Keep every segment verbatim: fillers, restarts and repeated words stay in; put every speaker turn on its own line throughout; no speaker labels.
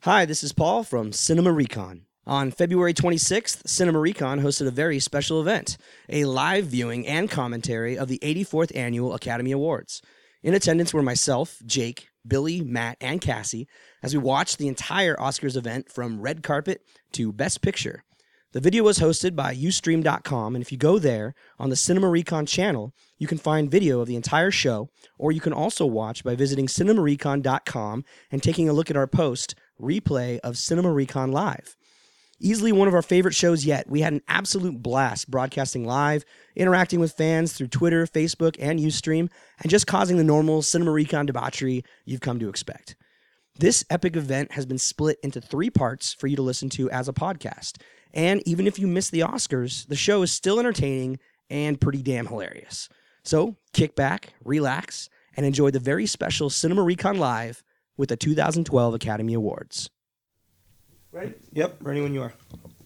Hi, this is Paul from Cinema Recon. On February twenty-sixth, Cinema Recon hosted a very special event, a live viewing and commentary of the eighty-fourth Annual Academy Awards. In attendance were myself, Jake, Billy, Matt, and Cassie, as we watched the entire Oscars event from red carpet to Best Picture. The video was hosted by Ustream dot com, and if you go there, on the Cinema Recon channel, you can find video of the entire show, or you can also watch by visiting Cinema Recon dot com and taking a look at our post, Replay of Cinema Recon Live. Easily one of our favorite shows yet, we had an absolute blast broadcasting live, interacting with fans through Twitter, Facebook, and Ustream, and just causing the normal Cinema Recon debauchery you've come to expect. This epic event has been split into three parts for you to listen to as a podcast. And even if you miss the Oscars, the show is still entertaining and pretty damn hilarious. So kick back, relax, and enjoy the very special Cinema Recon Live with the two thousand twelve Academy Awards. Ready? Yep, ready when you are.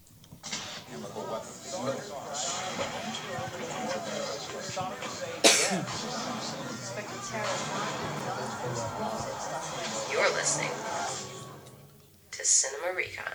You're listening to Cinema Recon.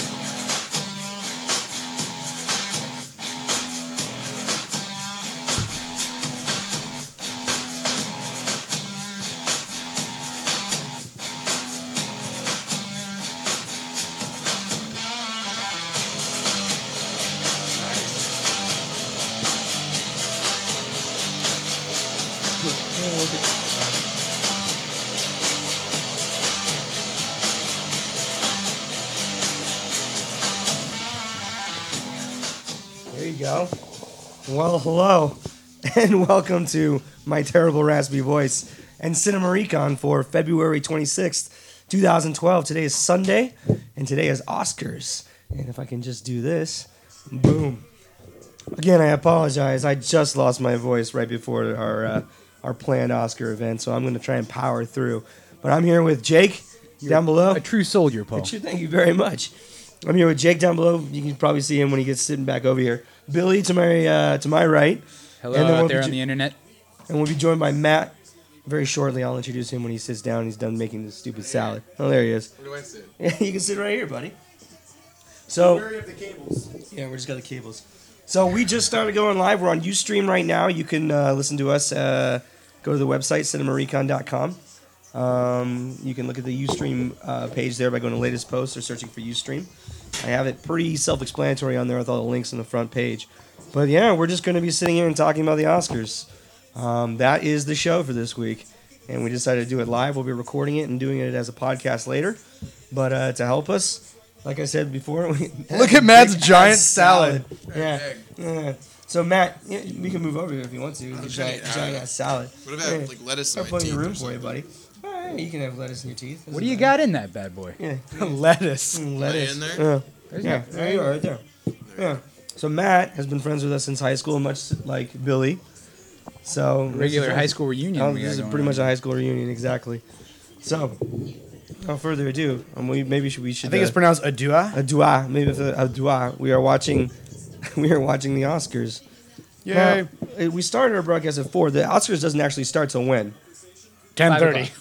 There you go. Well, hello, and welcome to my terrible raspy voice and Cinema Recon for February twenty-sixth, twenty twelve. Today is Sunday, and today is Oscars. And if I can just do this, boom. Again, I apologize. I just lost my voice right before our uh, our planned Oscar event, so I'm going to try and power through. But I'm here with Jake
You're
down below.
A true soldier, Paul.
Thank you very much. I'm here with Jake down below. You can probably see him when he gets sitting back over here. Billy to my uh, to my right.
Hello
And then
out
we'll
there
be
on
jo-
the internet.
And we'll be joined by Matt very shortly. I'll introduce him when he sits down. He's done making this stupid salad. Oh, there he is.
Where do I sit?
You can sit right here, buddy. So
Where have the cables?
yeah, we just got the cables. So we just started going live. We're on Ustream right now. You can uh, listen to us. Uh, go to the website, cinema recon dot com. Um, you can look at the Ustream uh, page there by going to latest posts or searching for Ustream. I have it pretty self-explanatory on there with all the links on the front page. But yeah, we're just going to be sitting here and talking about the Oscars. Um, that is the show for this week. And we decided to do it live. We'll be recording it and doing it as a podcast later. But uh, to help us, like I said before, we
Look at Matt's
big
giant
ass
salad.
Yeah. yeah. So Matt, yeah, we can move over here if you want to. It's a
trying
giant,
to-
giant ass salad.
What if I have, like, lettuce in
Got
my
plenty of
teeth
room
or
for you,
something?
buddy. All right, you can have lettuce in your teeth.
What do you got in that bad boy?
Yeah.
Lettuce.
Mm, lettuce.
in there?
Yeah.
There's
Yeah,
no-
there you are, right there. Yeah. So Matt has been friends with us since high school, much like Billy. So
Regular high school reunion.
Oh,
we
this
got
is
going
pretty
on.
much a high school reunion, exactly. So, without further ado, um, we maybe should we should.
I think it's
uh,
pronounced Adua.
a dua, maybe it's a, a dua. We are watching, we are watching the Oscars.
Yay.
Now, uh, we started our broadcast at four. The Oscars doesn't actually start till when?
ten thirty.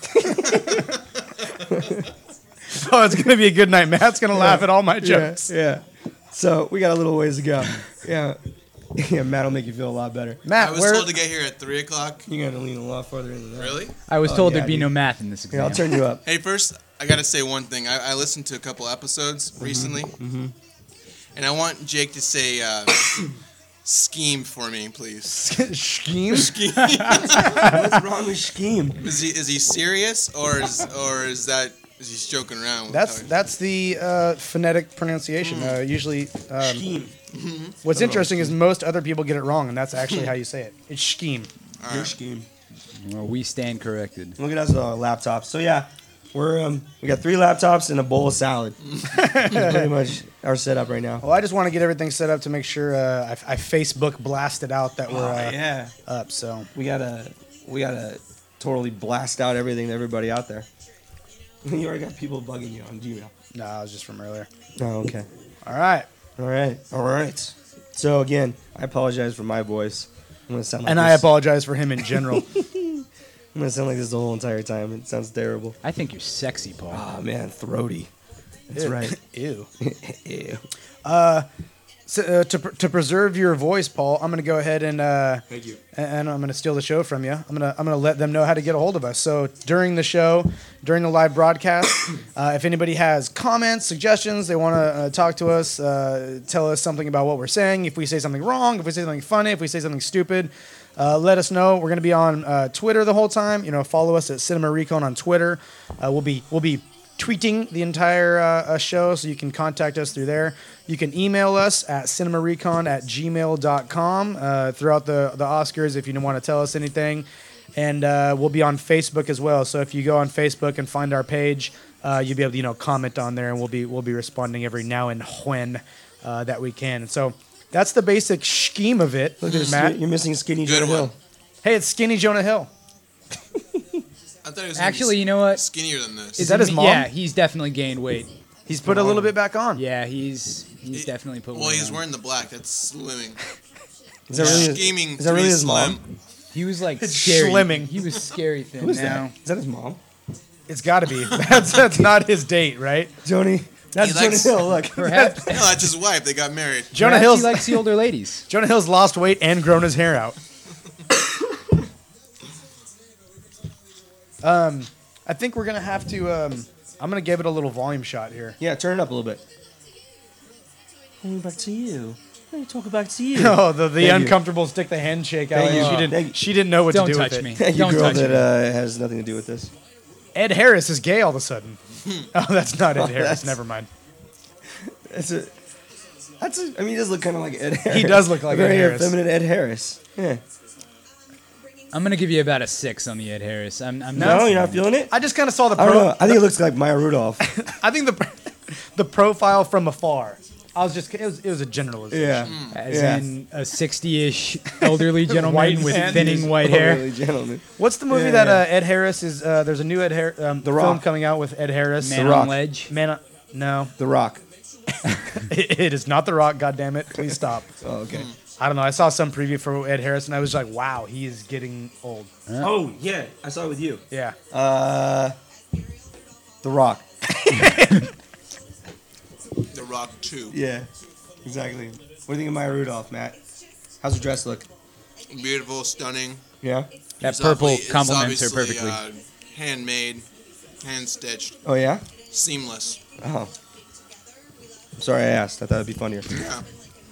Oh, it's going to be a good night. Matt's going to laugh at all my jokes.
Yeah. So we got a little ways to go. Yeah. Yeah, Matt will make you feel a lot better.
Matt,
I was
where...
told to get here at three o'clock.
You're gonna lean a lot farther into that.
Really?
I was
Oh,
told
yeah,
there'd be
dude.
no math in this
Here,
exam.
I'll turn you up.
Hey, first, I gotta say one thing. I, I listened to a couple episodes recently,
Mm-hmm.
and I want Jake to say uh, "scheme" for me, please.
Scheme?
Scheme.
What's wrong with scheme?
Is he is he serious or is or is that is he joking around? with
That's
how he-
that's the uh, phonetic pronunciation. Uh, usually, um,
Scheme.
what's interesting is most other people get it wrong, and that's actually how you say it. It's scheme.
All
Your
right.
scheme.
Well, we stand corrected.
Look at us with our laptops. So yeah, we're um we got three laptops and a bowl of salad. That's pretty much our setup right now.
Well, I just want to get everything set up to make sure uh, I, I Facebook blasted out that we're
Oh,
uh,
yeah.
up. So
We gotta we gotta totally blast out everything to everybody out there. You already got people bugging you on Gmail.
no, I was just from earlier.
Oh, okay.
All right.
All right. All right. So again, I apologize for my voice. I'm gonna sound like
And
this.
I apologize for him in general.
I'm gonna sound like this the whole entire time. It sounds terrible.
I think you're sexy, Paul.
Oh man, throaty. That's right.
Ew.
Ew.
So, uh, to pr- to preserve your voice, Paul, I'm going to go ahead and uh,
Thank you.
and I'm going to steal the show from you. I'm going to I'm going to let them know how to get a hold of us. So during the show, during the live broadcast, uh, if anybody has comments, suggestions, they want to uh, talk to us, uh, tell us something about what we're saying. If we say something wrong, if we say something funny, if we say something stupid, uh, let us know. We're going to be on uh, Twitter the whole time. You know, follow us at Cinema Recon on Twitter. Uh, we'll be we'll be tweeting the entire uh, uh, show, so you can contact us through there. You can email us at cinemarecon at gmail dot com uh, throughout the, the Oscars if you want to tell us anything. And uh, we'll be on Facebook as well. So if you go on Facebook and find our page, uh, you'll be able to you know comment on there, and we'll be we'll be responding every now and when uh, that we can. So that's the basic scheme of it.
Look at this,
Matt.
You're missing Skinny
Good
Jonah
one.
Hill.
Hey, it's Skinny Jonah Hill.
I thought he was gonna
Actually,
be
you know what?
skinnier than this.
Is that his mom?
Yeah, he's definitely gained weight.
He's put a little bit back on.
Yeah, he's he's
It-
definitely put
Well,
weight
he's
on.
wearing the black. That's slimming.
Is that really? His,
Scheming.
is that really
to be
his
slim.
mom?
He was like
It's
scary.
slimming.
He was scary thin.
Who's
now.
that? Is that his mom?
It's got to be. That's that's not his date, right?
Joni. That's
He
Jonah
likes-
Hill. Look.
Perhaps,
No, that's his wife. They got married.
Jonah
perhaps
Hill's
he likes the older ladies.
Jonah Hill's lost weight and grown his hair out. um, I think we're gonna have to. Um, I'm gonna give it a little volume shot here.
Yeah, turn it up a little bit. Coming back to you. Let me talk back to you.
Oh, the, the
Thank you.
uncomfortable stick the handshake out.
Thank you.
She
Thank you.
didn't. She didn't know what
Don't
to do
touch
with
me.
it.
Thank you,
Don't
girl
touch
that
me.
uh, has nothing to do with this.
Ed Harris is gay all of a sudden. oh, that's not Ed
Oh,
Harris.
that's-
Never mind.
That's a. That's a. I mean, he does look kind of like Ed Harris.
He does look like
a very
Ed Harris.
effeminate Ed Harris. Yeah.
I'm gonna give you about a six on the Ed Harris. I'm, I'm
No,
not.
you're not feeling it.
I just kind of saw the.
I don't
Pro-
know. I think it looks like Maya Rudolph.
I think the the profile from afar. I was just. It was. It was a generalization.
Yeah.
As
Yeah.
in a sixty-ish elderly gentleman
White
with
man.
thinning white hair.
Elderly gentleman.
What's the movie
Yeah,
that
yeah.
uh, Ed Harris is? Uh, there's a new Ed Harris um,
The
film
Rock.
coming out with Ed Harris.
Man
Rock.
on ledge.
Man, on- no,
The Rock.
it, it is not The Rock. God damn it! Please stop.
Oh, okay.
I don't know. I saw some preview for Ed Harris, and I was like, wow, he is getting old.
Oh yeah, I saw it with you.
Yeah.
Uh, The Rock.
The Rock two.
Yeah, exactly. What do you think of Maya Rudolph, Matt? How's her dress look?
Beautiful, stunning.
Yeah.
That
It's
purple
obvi- it's
complements her
obviously,
perfectly.
Uh, handmade, hand stitched,
Oh yeah.
seamless.
Oh. I'm sorry I asked. I thought it'd be funnier.
Yeah.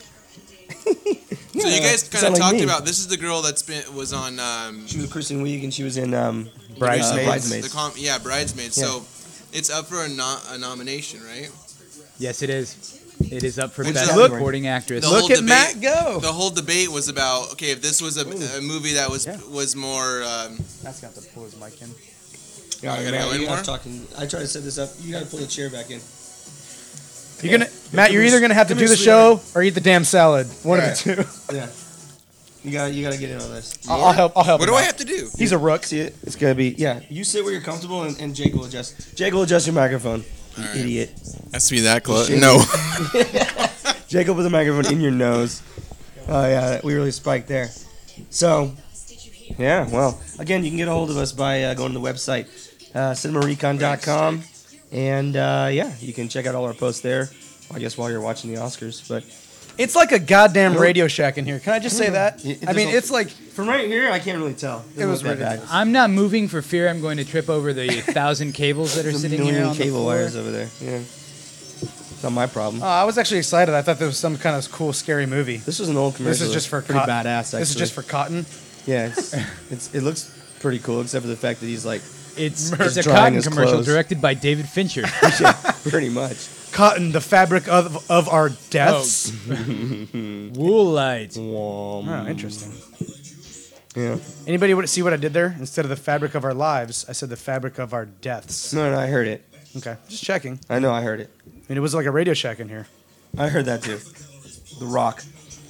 So you guys kind
sound
of
like
talked
me.
about this is the girl that's been was on um,
She was with Kristen Wiig and she was in um,
Bridesmaids.
Uh, Bridesmaids.
The com- yeah, Bridesmaids.
Yeah.
So it's up for a, no- a nomination, right?
Yes, it is. It is up for
Which
best
is-
Look-
supporting actress.
The
Look
whole
at
debate-
Matt go.
The whole debate was about okay, if this was a, a movie that was
Yeah.
was more. Um,
That's got to pull his mic in.
Yeah,
I gotta
Matt,
go in
you
more?
guys talking. I tried to set this up. You got to pull the chair back in.
You're gonna, Matt. You're either gonna have to
Come
do
here,
the show or eat the damn salad. One
Right.
of the two.
Yeah. You got. You got to get in on this.
I'll, I'll help. I'll help.
what
him
do I
out.
have to do?
He's a rook.
See it? It's gonna be. Yeah. You sit where you're comfortable, and, and Jake will adjust. Jake will adjust your microphone. You
All right.
idiot.
Has to be that close.
Shit.
No.
Jake will put the microphone in your nose. Oh yeah, we really spiked there. So, yeah. Well, again, you can get a hold of us by uh, going to the website, uh, cinema recon dot com, and uh, yeah, you can check out all our posts there. I guess while you're watching the Oscars, but
It's like a goddamn Radio Shack in here. Can I just say that?
It- it
I mean,
doesn't-
it's like
from right here, I can't really tell. It,
was
was that bad.
I'm not moving for fear I'm going to trip over the thousand cables that are
There's a
sitting here
million
on the
cable
floor.
wires over there. Yeah, it's not my problem.
Oh, I was actually excited. I thought there was some kind of cool, scary movie.
This was an old commercial.
This is just for
pretty
cotton.
badass. Actually.
This is just for cotton.
yeah. It's, it's it looks pretty cool, except for the fact that he's like
It's,
Just
it's a
drying
cotton
his
commercial
clothes.
directed by David Fincher.
pretty much.
Cotton, the fabric of of our deaths.
Woolite.
Wom.
Oh, interesting.
Yeah.
Anybody would see what I did there? Instead of the fabric of our lives, I said the fabric of our deaths.
No, no, I heard it.
Okay, just checking.
I know, I heard it.
I mean, it was like a Radio Shack in here.
I heard that too. The Rock.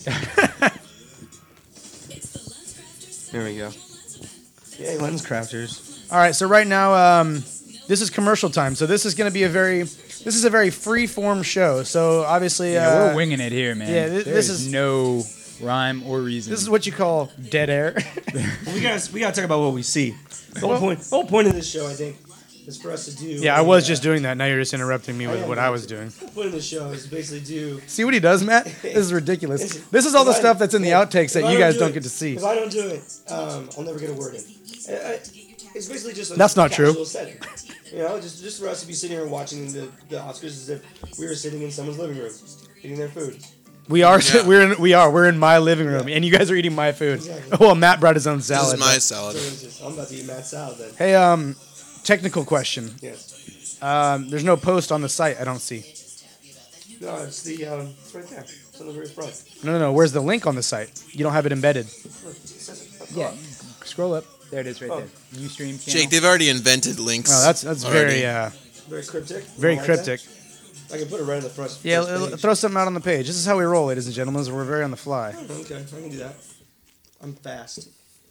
There we go. Yay, lens crafters.
All right, so right now, um, this is commercial time. So this is going to be a very, this is a very free form show. So obviously,
Yeah,
uh,
we're winging it here, man.
yeah, thi-
There
this
is
is-
no rhyme or reason.
this is what you call dead air.
We got we got to talk about what we see. The whole
Well-
point. The whole point of this show, I think, is for us to do.
Yeah, I
a,
was
uh,
just doing that. Now you're just interrupting me
I
with
am
what I
going
was
to.
doing.
The point of the show is basically do.
See what he does, Matt? This is ridiculous. This is all the
If I-
stuff that's in the
yeah,
outtakes
if
that
I
you
don't
guys
do
don't
it-
get to see.
If I don't do it, um, I'll never get a word in. I- I- It's basically just a
That's not true.
casual setting. You know, just just for us to be sitting here and watching the, the Oscars as if we were sitting in someone's living room, eating their food.
We are.
Yeah.
We're in. We are. We're in my living room, and you guys are eating my food.
Exactly.
Well, Matt brought his own
This
salad.
is my
but-
salad.
So it's just, I'm about to eat Matt's salad then.
Hey, um, technical question.
Yes.
Um, there's no post on the site. I don't see.
No, it's the um, it's right there. It's on the very front.
No, no, no. Where's the link on the site? You don't have it embedded.
Look, it says it.
Yeah, scroll up. There it is right
Oh.
there. Ustream channel.
Jake, they've already invented links.
No, that's that's
already.
very uh,
Very cryptic.
very
I like that.
cryptic.
I can put it right on the front.
Yeah,
first
l- l-
page.
throw something out on the page. This is how we roll, ladies and gentlemen. Is we're very on the fly.
Okay, I can do that. I'm fast.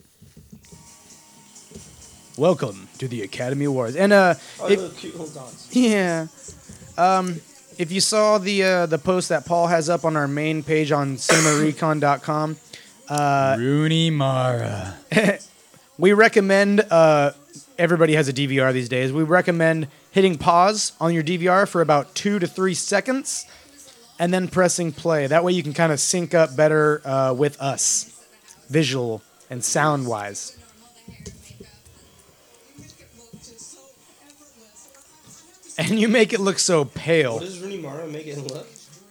Welcome to the Academy Awards. And uh,
Oh,
if-
look, cute little dots.
yeah, um, if you saw the uh, the post that Paul has up on our main page on cinema recon dot com,
Rooney Mara.
we recommend. Uh, everybody has a D V R these days. We recommend hitting pause on your D V R for about two to three seconds, and then pressing play. That way you can kind of sync up better uh, with us, visual and sound wise. And you make it look so pale.
What does Rooney Mara make it look?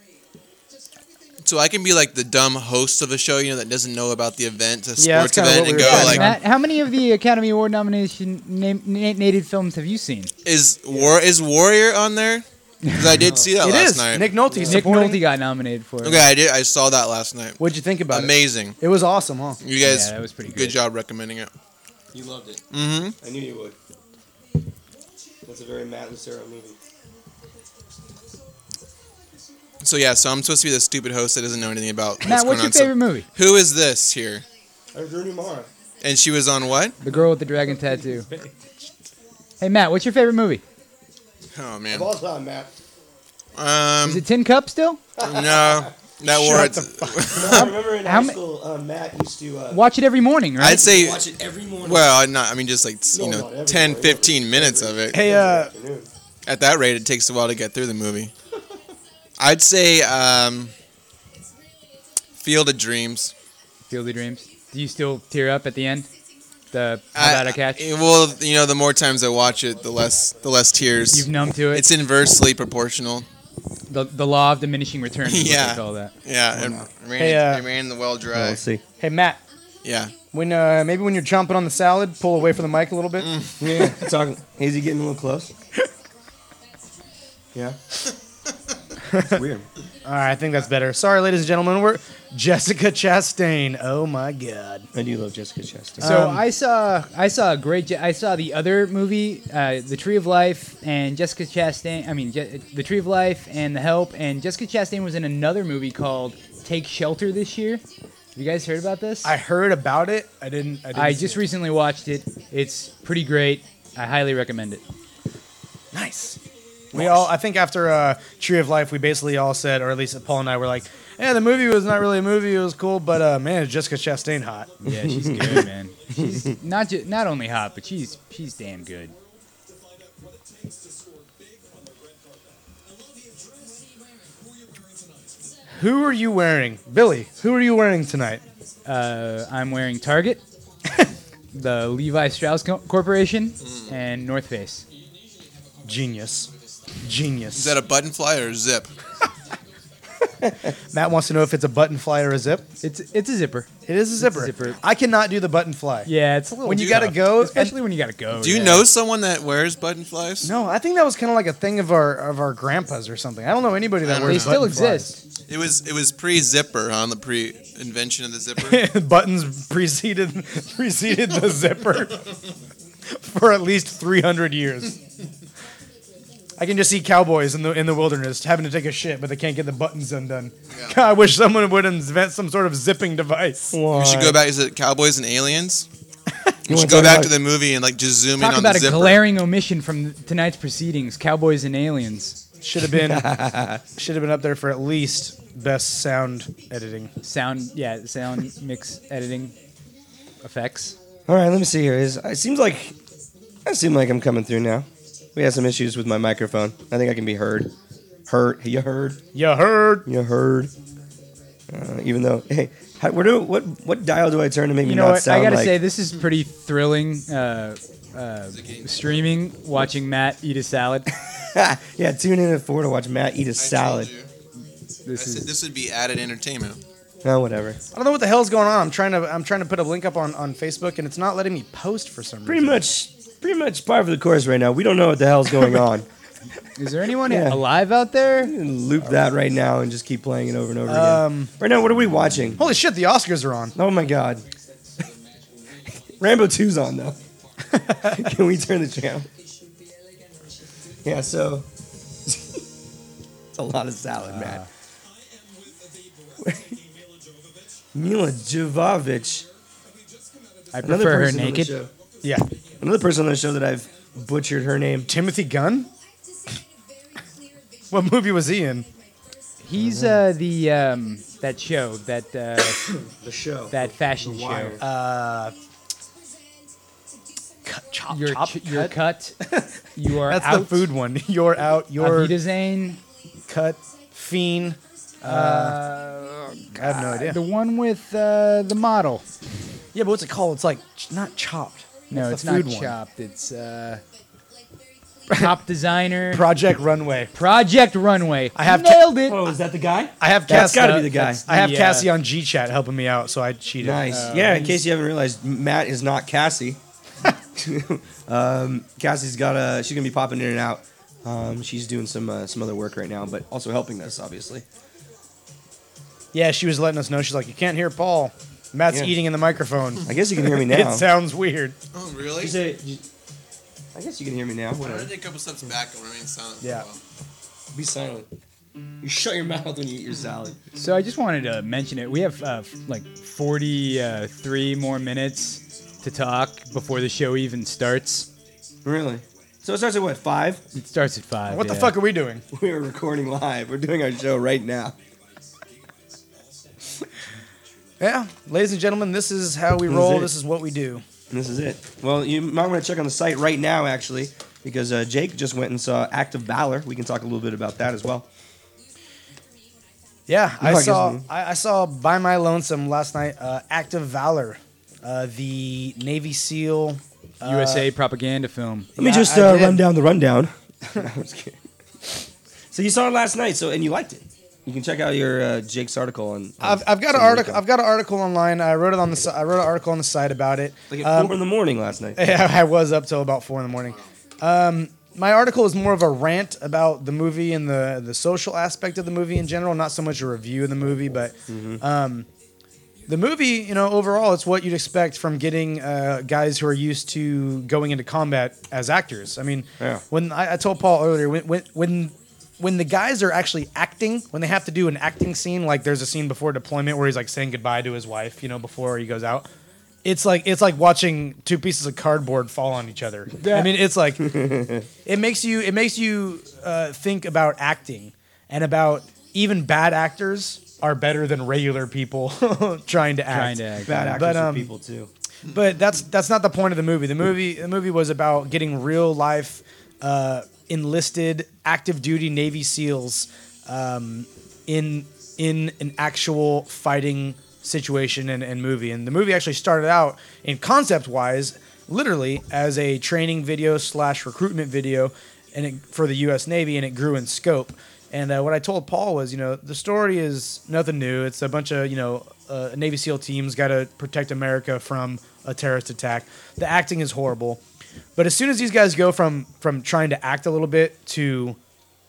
So I can be like the dumb host of a show, you know, that doesn't know about the event, a
Yeah, that's
sports
kinda
event,
what
and
we were
go
talking
like,
about.
Matt, how many of the Academy Award nomination na- na- native films have you seen?
is War is Warrior on there? Because I did see that
It
last
is.
night.
Nick Nolte.
Nick
supporting-
Nolte got nominated for it.
Okay, I did. I saw that last night.
What'd you think about
Amazing.
it? It was awesome, huh?
You guys,
Yeah, that was pretty
good
good.
job recommending it.
You loved it.
Mm-hmm.
I knew you would. That's a very Matt Lucero movie.
So yeah, so I'm supposed to be the stupid host that doesn't know anything about what's
Matt,
going
what's your
on. So
favorite movie?
who is this here?
I was Rooney Mara.
And she was on what?
The Girl with the Dragon Tattoo. Hey Matt, what's your favorite movie?
Oh man.
Of all time, Matt.
Um,
Is it Tin Cup still?
no, that
Shut
war.
No, I remember in
how
high
ma-
school, uh, Matt used to uh,
Watch it every morning, right?
I'd say,
watch it every morning.
well, not. I mean, just like you
No,
know,
not every
ten,
morning,
fifteen
every-
minutes
every-
of it.
Hey,
every
uh,
afternoon.
At that rate, it takes a while to get through the movie. I'd say um, Field of Dreams.
Field of Dreams. Do you still tear up at the end? The How
I-
About a Catch?
I- well, you know, the more times I watch it, the less the less tears.
You've numb to it.
It's inversely proportional.
the, the law of diminishing returns is
Yeah.
what they call that.
Yeah, and ran,
Hey,
it,
uh,
it ran the well dry.
Let's see.
Hey, Matt.
Yeah.
When uh, maybe when you're chomping on the salad, pull away from the mic a little bit.
Yeah, talking. Is he getting a little close? Yeah. It's weird.
All right, I think that's better. Sorry, ladies and gentlemen, we're Jessica Chastain. Oh my God.
I do love Jessica Chastain.
So
Um,
I saw I saw a great Je- I saw the other movie, uh, The Tree of Life, and Jessica Chastain. I mean, Je- The Tree of Life and The Help, and Jessica Chastain was in another movie called Take Shelter this year. Have you guys heard about this?
I heard about it. I didn't. I, didn't
I
see
just
it.
recently watched it. It's pretty great. I highly recommend it.
Nice. We all, I think after uh, Tree of Life, we basically all said, or at least Paul and I were like, yeah, the movie was not really a movie. It was cool, but uh, man, is Jessica Chastain hot.
Yeah, she's good, man. She's not ju- not only hot, but she's she's damn good.
Who are you wearing? Billy, who are you wearing tonight?
Uh, I'm wearing Target, the Levi Strauss Co- Corporation, and North Face.
Genius. Genius.
Is that a button fly or a zip?
Matt wants to know if it's a button fly or a zip.
It's it's a zipper.
It is a zipper.
zipper.
I cannot do the button fly.
Yeah, it's a little
When you
tough,
gotta go,
especially when you gotta go.
Do you
yeah.
know someone that wears button flies?
No, I think that was kind of like a thing of our of our grandpas or something. I don't know anybody that
I don't
wears
They still
button flies.
exist.
It was it was pre-zipper, huh? The pre-invention of the zipper.
Buttons preceded preceded the zipper for at least three hundred years. I can just see cowboys in the in the wilderness having to take a shit, but they can't get the buttons undone.
Yeah.
God, I wish someone would invent some sort of zipping device.
We should go back. Is it Cowboys and Aliens? We
wanna
should go
talk
back
about-
to the movie and like just zoom
Talk
in on
about
the
a
zipper.
glaring omission from tonight's proceedings: Cowboys and Aliens.
Should have been should have been up there for at least best sound editing.
Sound, yeah, sound mix editing effects.
All right, let me see here. Is it seems like I seem like I'm coming through now. We had some issues with my microphone. I think I can be heard. Heard. You heard.
You heard.
You heard. Uh, even though, hey, how, where do what what dial do I turn to make
You
me
know
not
what?
sound
I gotta
like?
say, this is pretty thrilling. Uh, uh, streaming, watching Matt eat a salad.
Yeah, tune in at four to watch Matt eat a
I
salad.
told you. I
This
said
is
this would be added entertainment.
No, whatever.
I don't know what the hell's going on. I'm trying to I'm trying to put a link up on, on Facebook and it's not letting me post for some
Pretty
reason.
much, pretty much par for the course right now. We don't know what the hell's going on.
Is there anyone
Yeah.
alive out there?
You can loop that right now and just keep playing it over and over again.
Um,
Right now, what are we watching?
holy shit, the Oscars are on.
Oh my god. Rambo two's on though. Can we turn the channel? Yeah, so it's a lot of salad, man. Mila Jovovich.
I
Another
prefer her
person on the
naked.
show.
Yeah.
Another person on the show that I've butchered her name.
Timothy Gunn? What movie was he in?
He's uh, the um, that show that uh,
The show.
that fashion show.
Wire.
Uh, cut, chop,
You're
chop,
ch- you're
cut?
cut. You are
That's
out.
the food one. You're out. You're
Avita Zane.
cut. Fiend.
Uh,
I have no idea.
the one with uh, the model.
Yeah, but what's it called? It's like ch- not chopped.
No,
What's
it's
the
not
food one?
chopped. It's uh, top designer.
Project Runway.
Project Runway.
I have
nailed it.
Oh, is that the guy?
I have
That's
Cassie.
gotta be the guy.
I have
the, uh,
Cassie on G Chat helping me out, so I cheated.
Nice.
Uh,
yeah, in
he's-
case you haven't realized, Matt is not Cassie. um, Cassie's got a. She's gonna be popping in and out. Um, she's doing some uh, some other work right now, but also helping us, obviously.
Yeah, she was letting us know. She's like, you can't hear Paul. Matt's
Yeah.
eating in the microphone.
I guess you can hear me now.
It sounds weird.
Oh, really?
She said- I guess you can hear me now.
I'm
Whatever.
gonna take a couple steps back and remain silent
Yeah.
for a while.
Be silent. You shut your mouth when you eat your salad.
So I just wanted to mention it. We have uh, f- like forty-three more minutes to talk before the show even starts.
Really? So it starts at what, five?
It starts at five.
What the
yeah.
fuck are we doing?
We are recording live. We're doing our show right now.
Yeah, ladies and gentlemen, this is how we
This is
roll.
it.
This is what we do.
And this is it. Well, you might want to check on the site right now, actually, because uh, Jake just went and saw Act of Valor. We can talk a little bit about that as well.
Yeah,
No,
I
I guess
saw.
we-
I, I saw by my lonesome last night. Uh, Act of Valor, uh, the Navy SEAL. Uh,
U S A propaganda film.
Let me
Yeah,
just
I
uh,
did.
run down the rundown. No, I'm just kidding. So you saw it last night, so and you liked it. You can check out your uh, Jake's article on. on
I've, I've got an
Cinema
article.
Recon.
I've got an article online. I wrote it on the. si- I wrote an article on the site about it.
Like at
Um,
four in the morning last night.
I was up till about four in the morning. Um, my article is more of a rant about the movie and the the social aspect of the movie in general, not so much a review of the movie, but um, the movie, you know, overall, it's what you'd expect from getting uh, guys who are used to going into combat as actors. I mean,
Yeah.
when I, I told Paul earlier, when when when when the guys are actually acting, when they have to do an acting scene, like there's a scene before deployment where he's like saying goodbye to his wife, you know, before he goes out. It's like it's like watching two pieces of cardboard fall on each other. I mean, it's like it makes you it makes you uh, think about acting and about even bad actors are better than regular people trying to act.
Trying to act.
Bad actors
But,
are
um,
people too.
But that's that's not the point of the movie. The movie the movie was about getting real life uh, enlisted active duty Navy SEALs um, in in an actual fighting situation and, and movie. And the movie actually started out in concept wise, literally as a training video slash recruitment video, and it, for the U S Navy, and it grew in scope. And uh, what I told Paul was, you know, the story is nothing new. It's a bunch of, you know, uh, Navy SEAL teams got to protect America from a terrorist attack. The acting is horrible. But as soon as these guys go from from trying to act a little bit to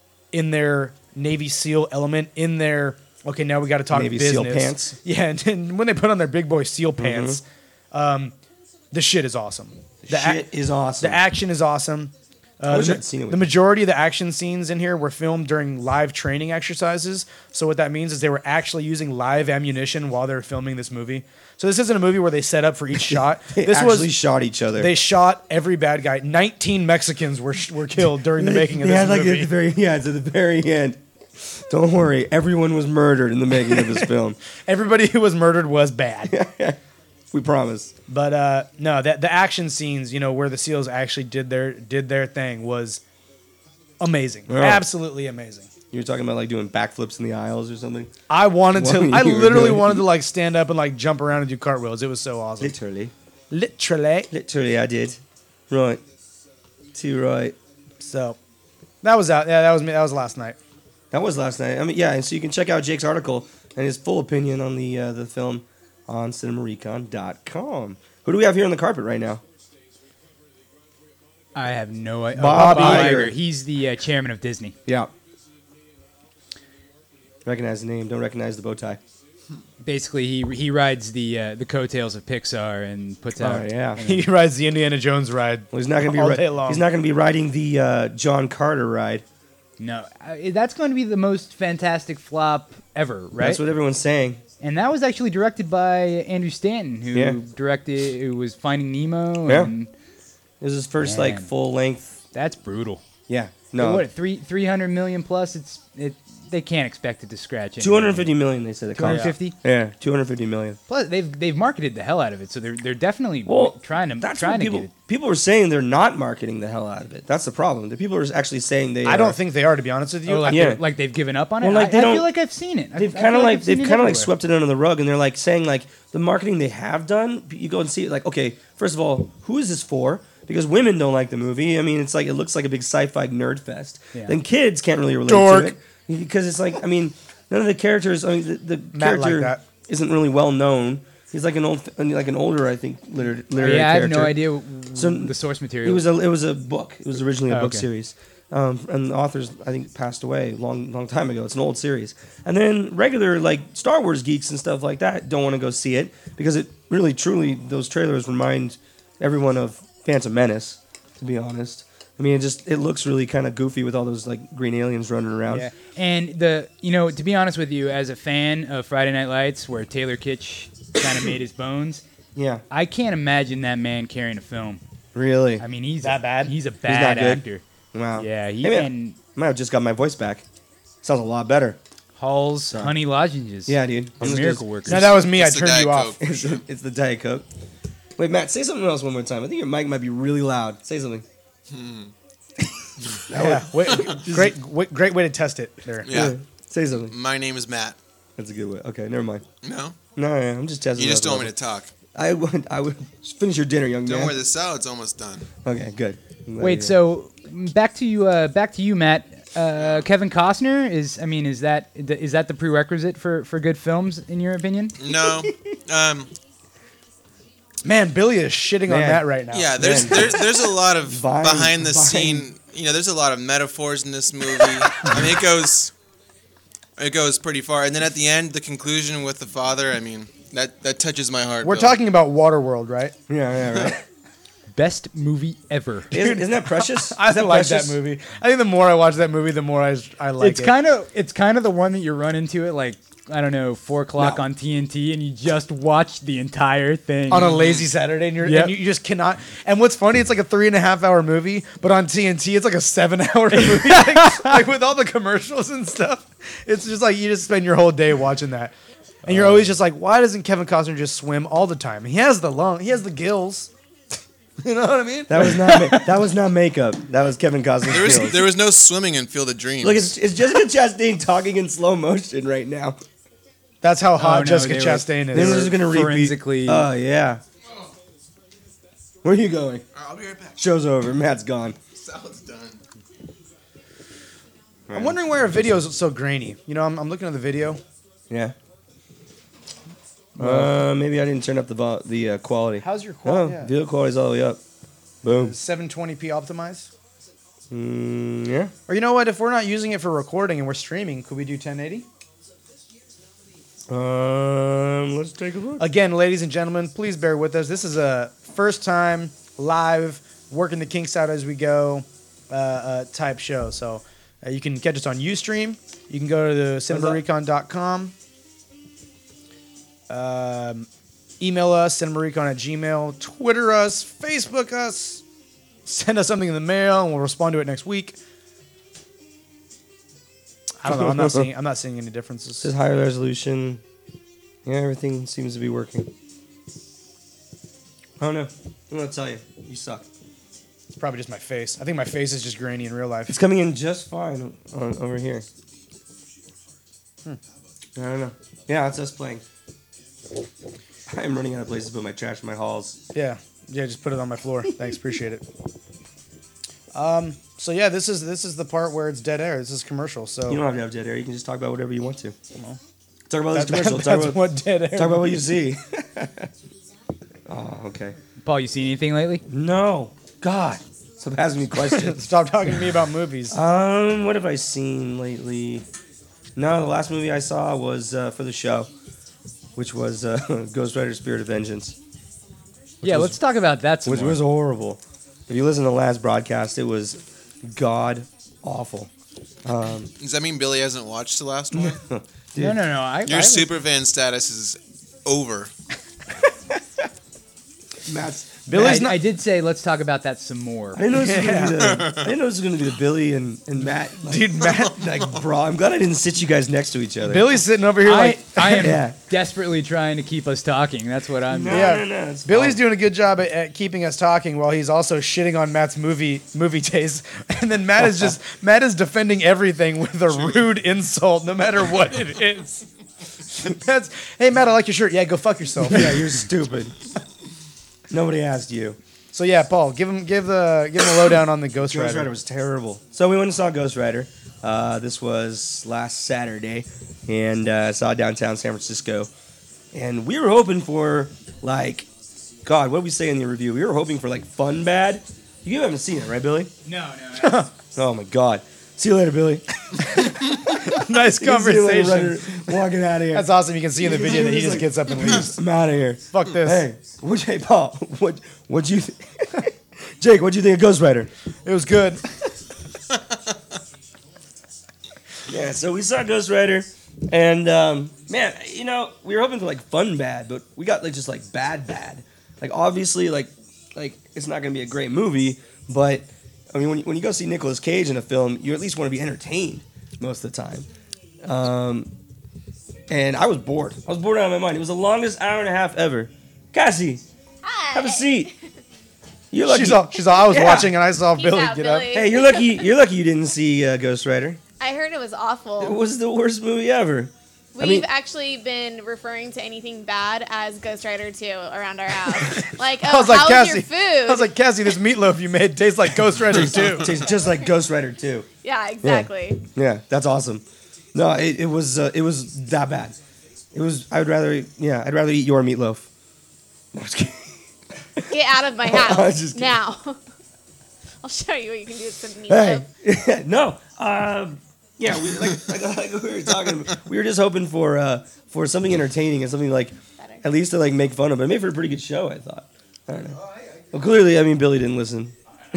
in their Navy SEAL element, in their, okay, now we got to talk
Navy
business.
SEAL pants.
Yeah, and, then when they put on their big boy SEAL pants, um, the shit is awesome. The ac-
Shit is awesome.
the action is awesome. Uh,
I wish
the,
I'd seen it with
the
you.
majority of the action scenes in here were filmed during live training exercises. So what that means is they were actually using live ammunition while they were filming this movie. So this isn't a movie where they set up for each shot.
They
This
actually
was
shot each other.
they shot every bad guy. nineteen Mexicans were sh- were killed during the making of
yeah,
this
like
movie.
at the very yeah, to the very end. Don't worry, everyone was murdered in the making of this film.
Everybody who was murdered was bad.
We promise.
But uh, no, that the action scenes, you know, where the SEALs actually did their did their thing was amazing,
Yeah.
absolutely amazing.
You were talking about like doing backflips in the aisles or something.
I wanted
What
to.
were
I
you
literally
doing?
wanted to like stand up and like jump around and do cartwheels. It was so awesome.
Literally.
Literally.
Literally, I did. Right. Too right.
So that was out. Yeah, that was me. That was last night.
That was last night. I mean, yeah, and so you can check out Jake's article and his full opinion on the uh, the film on cinema recon dot com. Who do we have here on the carpet right now?
I have no idea.
Bob Iger.
He's the uh, chairman of Disney.
Yeah. Recognize the name, don't recognize the bow tie.
Basically, he he rides the uh, the coattails of Pixar and puts out.
Oh, yeah.
He rides the Indiana Jones ride.
Well, he's not going to be
all
ri-
day long.
he's not going to be riding the uh, John Carter ride.
No, uh, that's going to be the most fantastic flop ever, right?
That's what everyone's saying.
And that was actually directed by Andrew Stanton, who
Yeah.
directed, who was Finding Nemo,
Yeah.
and
This is his first
Man.
like full length.
that's brutal.
Yeah.
No,
No.
what three three hundred million plus? It's it. They can't expect it to scratch.
two hundred fifty million they said it
Two hundred
cost.
fifty.
Yeah, two hundred fifty million.
Plus, they've they've marketed the hell out of it, so they're they're definitely
Well,
trying to
That's
trying
what
to
people
get it.
people were saying they're not marketing the hell out of it. That's the problem. The people are actually saying they
I
are.
don't think they are, to be honest with you.
Oh, like,
Yeah.
they're- like they've given up on it.
Well, like,
I,
they
I
don't-
feel like I've seen it. I-
They've
I
kind of
feel
like
I've seen
they've
it
kind of like
everywhere.
swept it under the rug, and they're like saying like the marketing they have done. You go and see it. Like, okay, first of all, who is this for? Because women don't like the movie. I mean, it's like it looks like a big sci-fi nerd fest.
Yeah.
Then kids can't really relate
Dork.
to it because it's like I mean, none of the characters. I mean, the, the
Matt
character
liked that.
isn't really well known. He's like an old, like an older, I think, liter-
Oh,
literary
yeah, I have
character.
no idea
So,
the source material.
It was a it was a book. It was originally a
Oh,
book
okay.
series, um, and the authors I think passed away a long long time ago. It's an old series, and then regular like Star Wars geeks and stuff like that don't want to go see it because it really truly those trailers remind everyone of Phantom Menace. To be honest, I mean it just it looks really kind of goofy with all those like green aliens running around.
Yeah, and the you know to be honest with you, as a fan of Friday Night Lights, where Taylor Kitsch kind of made his bones,
Yeah,
I can't imagine that man carrying a film.
really.
I mean, he's
That bad?
He's a
not
bad
good?
actor.
Wow.
Yeah, he
Hey, man,
and
I might have just got my voice back. Sounds a lot better.
Hall's honey lozenges.
Yeah, dude. I'm
The
just
miracle
gonna-
workers.
No, that was me.
It's
I
the
turned
Diet
you off.
Coke.
It's, it's the Diet Coke. Wait, Matt, say something else one more time. I think your mic might be really loud. Say something.
Yeah, wait, great, wait, great way to test it there.
Yeah.
Say something.
My name is Matt.
That's a good way. Okay, never mind.
No?
No, yeah, I'm just testing.
You just
out
told
the
me to talk.
level. I would. I would finish your dinner, young
Don't
man.
worry, the salad's almost done.
Okay, good. I'm glad
Wait,
you-
so mm, back to you. Uh, back to you, Matt. Uh, Kevin Costner is. I mean, is that is that the prerequisite for, for good films in your opinion?
No. Um,
Man, Billy is shitting on
Man.
that right now.
yeah, there's,
Man.
there's there's a lot of
Vine-
behind the
Vine.
scene. You know, there's a lot of metaphors in this movie. I mean, it goes it goes pretty far. And then at the end, the conclusion with the father. I mean, that that touches my heart.
We're
Bill.
talking about Waterworld, right?
Yeah, yeah, right.
Best movie ever.
isn't, isn't that precious?
I
Is that
like
precious?
that movie. I think the more I watch that movie, the more I, I like
it's
it.
kind of it's kind of the one that you run into at like I don't know four o'clock
No.
on T N T and you just watch the entire thing
on a lazy Saturday, and, you're,
Yep.
and you, you just cannot. And what's funny, it's like a three and a half hour movie, but on T N T, it's like a seven hour movie. like, like with all the commercials and stuff, it's just like you just spend your whole day watching that, and you're always just like, why doesn't Kevin Costner just swim all the time? He has the lung, he has the gills. You know what I mean?
That was not. Ma- that was not makeup. That was Kevin Costner's
There was
skills.
there was no swimming in Field of Dreams.
Look, it's, it's Jessica Chastain talking in slow motion right now.
That's how hot
Oh, no,
Jessica
they were-
Chastain
Then
is.
we're just gonna repeat.
forensically-
Oh yeah. Where are you going?
I'll be right back.
Show's over. Matt's gone.
Salad's done.
I'm wondering why our video is so grainy. You know, I'm, I'm looking at the video.
Yeah. Uh, maybe I didn't turn up the vol- the uh, quality.
How's your
Oh,
quality? Yeah.
video quality's all the way up. Boom.
seven twenty p optimized.
Mm, yeah.
Or you know what? If we're not using it for recording and we're streaming, could we do ten eighty?
Um, let's take a look.
Again, ladies and gentlemen, please bear with us. This is a first time live, working the kinks out as we go uh, uh, type show. So uh, you can catch us on Ustream. You can go to the cinema recon dot com. Um, email us, cinemarecon at gmail. Twitter us, Facebook us. Send us something in the mail, and we'll respond to it next week. I don't know. I'm not seeing. I'm not seeing any differences.
It says higher resolution. Yeah, everything seems to be working. I don't know. I'm gonna tell you, you suck.
It's probably just my face. I think my face is just grainy in real life.
It's coming in just fine on, over here. Hmm. I don't know. Yeah, it's us playing. I am running out of places to put my trash in my halls.
Yeah, yeah. Just put it on my floor. Thanks, appreciate it. Um. So yeah, this is this is the part where it's dead air. This is commercial. So
You don't have to have dead air. You can just talk about whatever you want to.
Well,
Talk about this
that-
commercial.
that-
talk,
that's
about,
what dead air.
talk about what you see. Oh, okay.
Paul, you seen anything lately?
No. God. Stop asking me questions.
Stop talking to me about movies.
um, what have I seen lately? No, the last movie I saw was uh, for the show, which was uh, Ghost Rider: Spirit of Vengeance.
Yeah,
was-
let's talk about that some
Which
more.
was horrible. If you listen to the last broadcast, it was god awful. Um,
Does that mean Billy hasn't watched the last one?
dude,
no, no, no. I,
Your
I was-
super fan status is over.
Matt's
Billy's
I,
not.
I did say let's talk about that some more.
I didn't know this was gonna be the. I didn't know this was gonna be the Billy and, and Matt. Like,
Dude, Matt.
like, bro, I'm glad I didn't sit you guys next to each other.
Billy's sitting over here
I,
like.
I am
Yeah.
desperately trying to keep us talking. That's what I'm
no,
doing.
Yeah.
no, no, it's
Billy's
fine.
doing a good job at, at keeping us talking while he's also shitting on Matt's movie movie taste. And then Matt is just Matt is defending everything with a rude insult, no matter what it is. Matt's, hey Matt, I like your shirt. Yeah, go fuck yourself.
Yeah, you're stupid. Nobody asked you.
So yeah, Paul, give him give the give him a lowdown on the Ghost Rider.
Ghost Rider was terrible. So we went and saw Ghost Rider. Uh, this was last Saturday, and uh, saw it downtown San Francisco. And we were hoping for like, God, what did we say in the review? We were hoping for like fun bad. You haven't seen it, right, Billy?
No, no, no.
Oh my God. See you later, Billy.
Nice
See you later,
conversation.
Ryder. Walking out of here.
That's awesome. You can see in the video that he just gets up and leaves.
I'm out of here.
Fuck this.
Hey, what, hey, Paul, what, what'd you, th- Jake, what'd you think of Ghost Rider?
It was good.
Yeah, so we saw Ghost Rider, and um, man, you know, we were hoping for like fun bad, but we got like just like bad bad. Like obviously, like like it's not gonna be a great movie, but I mean, when you, when you go see Nicolas Cage in a film, you at least want to be entertained most of the time. Um, and I was bored. I was bored out of my mind. It was the longest hour and a half ever. Cassie, have a seat. You're lucky.
She's all, she's all, I was
Yeah.
watching and I saw
Peace
Billy
out,
get
Billy.
Hey, you're lucky. You're lucky you didn't see uh, Ghost Rider.
I heard it was awful.
It was the worst movie ever.
We've
I mean-
actually been referring to anything bad as Ghost Rider two around our house. Like, oh,
I was like,
how's
Cassie,
your food?
I was like, Cassie, this meatloaf you made tastes like Ghost Rider too.
Tastes just like Ghost Rider too.
yeah, exactly.
Yeah, that's awesome. No, it, it was uh, it was that bad. It was. I would rather. Yeah, I'd rather eat your meatloaf. No, I was kidding.
Get out of my
I was
house
just kidding.
now. I'll show you what you can do with some meatloaf.
Hey, no. Um, yeah, we, like, like like we were talking. We were just hoping for uh, for something entertaining and something like
Better.
at least to like make fun of. But it made for a pretty good show. I thought. I don't know. Well, clearly, I mean, Billy didn't listen.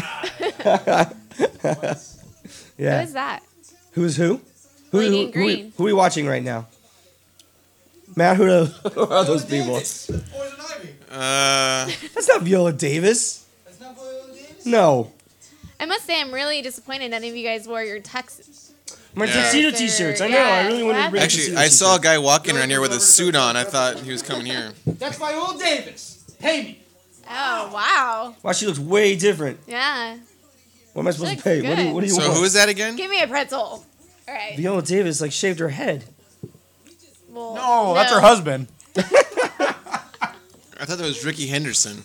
Yeah.
What is that?
Who's who? Who,
Lady
who,
in
who, we-
green.
who are we watching right now? Matt, who are, who are those people?
Uh,
That's not Viola Davis. No.
I must say, I'm really disappointed none of you guys wore your tux.
My
Yeah.
tuxedo
They're-
t-shirts. I know.
yeah,
I really wanted to bring
actually,
tuxedo
I saw a
t-shirts.
guy walking around here with a suit on. I thought he was coming here.
That's my old Davis. Pay me.
Oh, wow.
Wow, she looks way different.
Yeah.
What am I supposed
She
to pay?
looks
What do you,
good.
what do you
So
want?
who is that again?
Give me a pretzel. All right.
Viola Davis like shaved her head.
Well,
No, that's her husband.
I thought that was Ricky Henderson.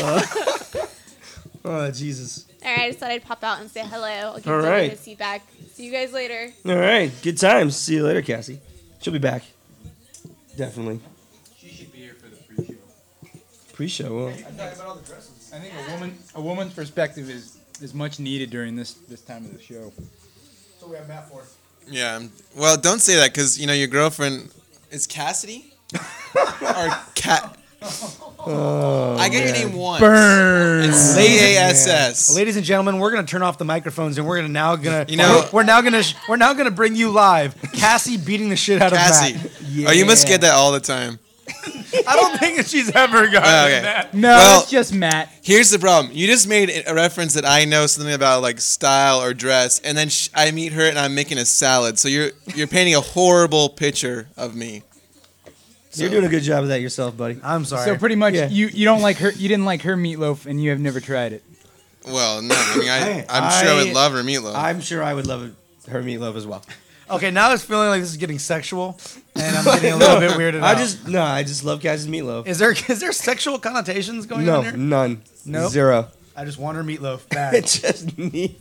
Oh Jesus.
All right, I just thought I'd pop out and say hello. I'll give
All
Dylan
right.
a seat back. See you guys later.
All right. Good times. See you later, Cassie. She'll be back. Definitely.
She should be here for the pre-show.
Pre-show. Well,
I think a woman, a woman's perspective is, is much needed during this, this time of the show.
So we have Matt for.
Yeah. um, Well, don't say that because you know your girlfriend is Cassidy or Cat.
oh,
I get your
man.
name once.
Burn.
It's C A S S.
Ladies and gentlemen, we're gonna turn off the microphones and we're gonna now gonna
You know-
we're now gonna sh- we're now gonna bring you live Cassie beating the shit out of
Cassie.
Matt.
Yeah.
Oh, you must get that all the time.
I don't think that she's ever gotten
Oh, okay.
that.
No,
Well-
it's just Matt.
Here's the problem. You just made a reference that I know something about, like style or dress, and then sh- I meet her and I'm making a salad. So you're you're painting a horrible picture of me.
You're doing a good job of that yourself, buddy.
I'm sorry.
So pretty much,
Yeah.
you, you don't like her. You didn't like her meatloaf, and you have never tried it.
Well, no. I mean, I,
Hey,
I'm sure I
I-
would love her meatloaf.
I'm sure I would love it, her meatloaf as well.
Okay, now it's feeling like this is getting sexual, and I'm getting a little bit weirded
I
out.
just no, I just love Cass's meatloaf.
Is there is there sexual connotations going
No,
on here?
none.
Nope.
Zero.
I just want her meatloaf bad.
It's just meat.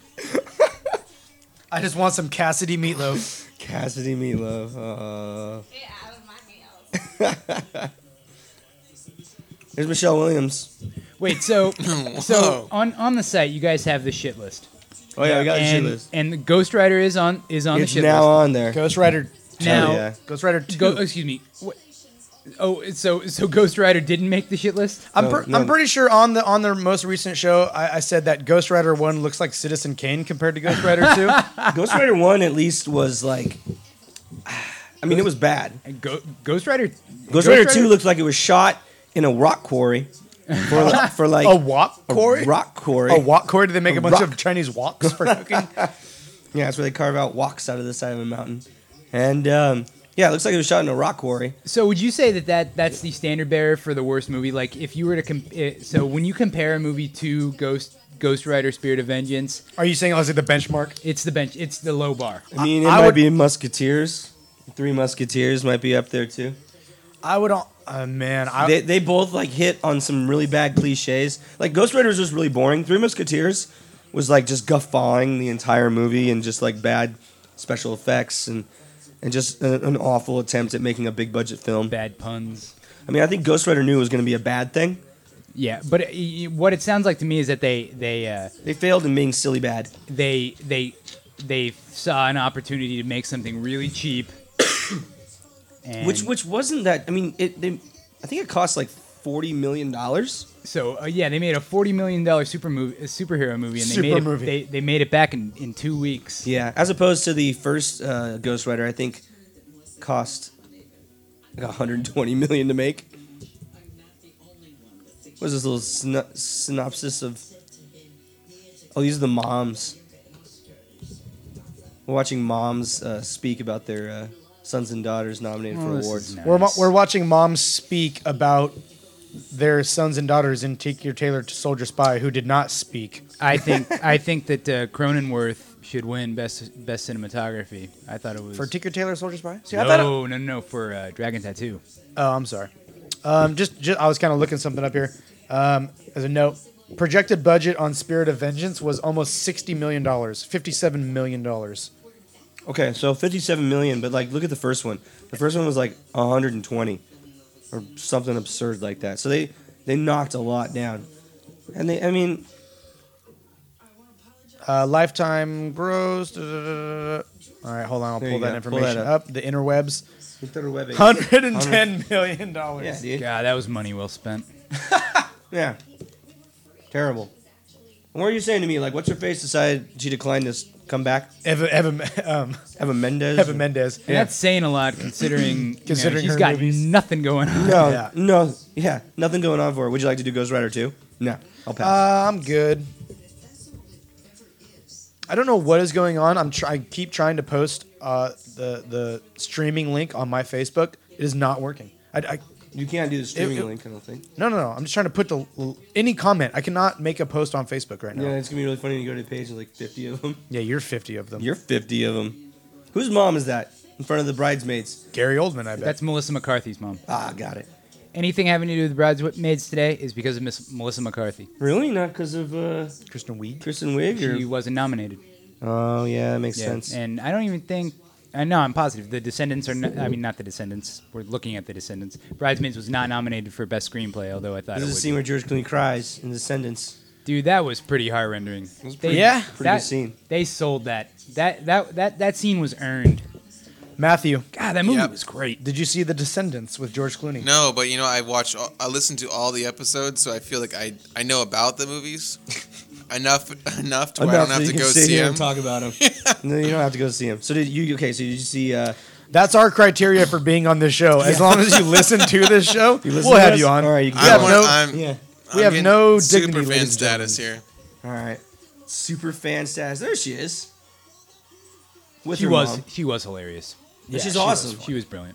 I just want some Cassidy meatloaf.
Cassidy meatloaf. Uh,
Get out of my house.
there's Michelle Williams.
Wait, so
Whoa.
so on on the site you guys have the shit list.
Oh yeah, we got the shit
and,
list.
and the Ghost Rider is on is on
It's
the shit
now
list.
on there.
Ghost Rider.
Now-
Oh, yeah.
Ghost Rider two.
Go, excuse me. What? Oh, so so Ghost Rider didn't make the shit list?
I'm,
No,
per-
no.
I'm pretty sure on the on their most recent show, I, I said that Ghost Rider one looks like Citizen Kane compared to Ghost Rider two.
Ghost Rider one at least was like, I mean, it was bad.
And Go, Ghost Rider.
Ghost, Rider two looked like it was shot in a rock quarry for, like- for like
A wok
a
quarry?
rock quarry.
A wok quarry? Did they make a,
A
bunch
rock.
of Chinese woks for cooking?
Yeah, that's where they carve out walks out of the side of a mountain. And um, yeah, it looks like it was shot in a rock quarry.
So would you say that, that that's the standard bearer for the worst movie? Like if you were to comp- eh, so when you compare a movie to Ghost Ghost Rider: Spirit of Vengeance,
Are you saying I was like the benchmark?
it's the bench, it's the low bar.
I mean, it
I
might
would-
be Musketeers. Three Musketeers might be up there too.
I would. al- Uh, man, I,
They, they both like hit on some really bad cliches. Like Ghost Rider was just really boring. Three Musketeers was like just guffawing the entire movie and just like bad special effects and and just a, an awful attempt at making a big budget film.
Bad puns.
I mean, I think Ghost Rider knew it was going to be a bad thing.
Yeah, but it, y- what it sounds like to me is that they they uh,
They failed in being silly bad.
they they they saw an opportunity to make something really cheap. and
Which which wasn't that. I mean, it. They, I think it cost like forty million dollars.
So uh, yeah, they made a forty million dollar super movie, a superhero movie, and they
Super
made it,
movie.
They, they made it back in, in two weeks.
Yeah, as opposed to the first uh, Ghost Rider, I think cost like one hundred twenty million to make. What is this little syno- synopsis of? Oh, these are the moms. We're watching moms uh, speak about their uh, sons and daughters nominated
Oh,
for
this
awards.
is nice.
we're mo- we're watching moms speak about their sons and daughters in Tinker Tailor Soldier Spy who did not speak.
I think I think that uh, Cronenworth should win best best cinematography. I thought it was
For Tinker Tailor Soldier Spy? See, I thought it-
no, no, no, for uh, Dragon Tattoo.
Oh, I'm sorry. Um, just, just I was kind of looking something up here. Um, as a note, projected budget on Spirit of Vengeance was almost sixty million dollars, fifty-seven million dollars.
Okay, so fifty-seven million, but like look at the first one. The first one was like one hundred twenty or something absurd like that. So they they knocked a lot down. And they I mean,
Uh, lifetime gross. da, da, da, da, da. All right, hold on. I'll
There
pull
you
that
go.
information
Pull that
up. The interwebs.
one
Hundred and ten million dollars.
Yeah, dude.
God, that was money well spent.
Yeah. Terrible. And what are you saying to me? Like, what's her face decided she declined to come back?
Eva, Eva, um,
Eva Mendes?
Eva Mendes.
And that's saying a lot considering
Considering
considering she's
her
got
movies.
nothing going on.
No,
Yeah.
no, yeah, nothing going on for her. Would you like to do Ghost Rider two? No, I'll pass.
Uh, I'm good. I don't know what is going on. I'm try- I keep trying to post uh, the the streaming link on my Facebook. It is not working. I, I
you can't do the streaming
it-
link, I don't think.
no no no. I'm just trying to put the l- any comment. I cannot make a post on Facebook right now.
Yeah,
Yeah,
it's gonna be really funny to go to the page and like fifty of them.
you're fifty of them.
You're fifty of them. Whose mom is that in front of the bridesmaids?
Gary Oldman, I bet.
That's Melissa McCarthy's mom.
Ah, got it.
Anything having to do with the bridesmaids today is because of Miss Melissa McCarthy.
Really? Not because of uh,
Kristen Wiig.
Kristen Wiig?
She
Or?
wasn't nominated.
Oh, yeah, that makes
Yeah,
sense.
and I don't even think. I know I'm positive the Descendants are. Not, I mean, not the Descendants. We're looking at the Descendants. Bridesmaids was not nominated for best screenplay, although I thought
This
it
is a
would.
scene where George Clooney cries in Descendants.
Dude, that was pretty heart rendering.
pretty-
Yeah.
Pretty
that,
good scene.
They sold that. That that that that scene was earned.
Matthew,
God, that movie
Yep.
was great.
did you see The Descendants with George Clooney?
No, but you know, I watch, all, I listen to all the episodes, so I feel like I, I know about the movies enough enough to where I don't
Enough
have
that
to
you
go
can sit
see
here
them.
and talk about them. No, you don't have to go see him. So did you? Okay, so did you see? Uh,
That's our criteria for being on this show. As long as you listen to this show,
you listen
we'll
to
have
us?
you on.
All right, you can
We
go
have
I'm,
on.
no-
I'm,
yeah.
we
I'm
have
getting
no
super
dignity,
fan
ladies and
status here.
All right. Super fan status. There she is. With
She
her
was
mom.
she was hilarious.
Yeah, she's
she
awesome.
Was, she was brilliant.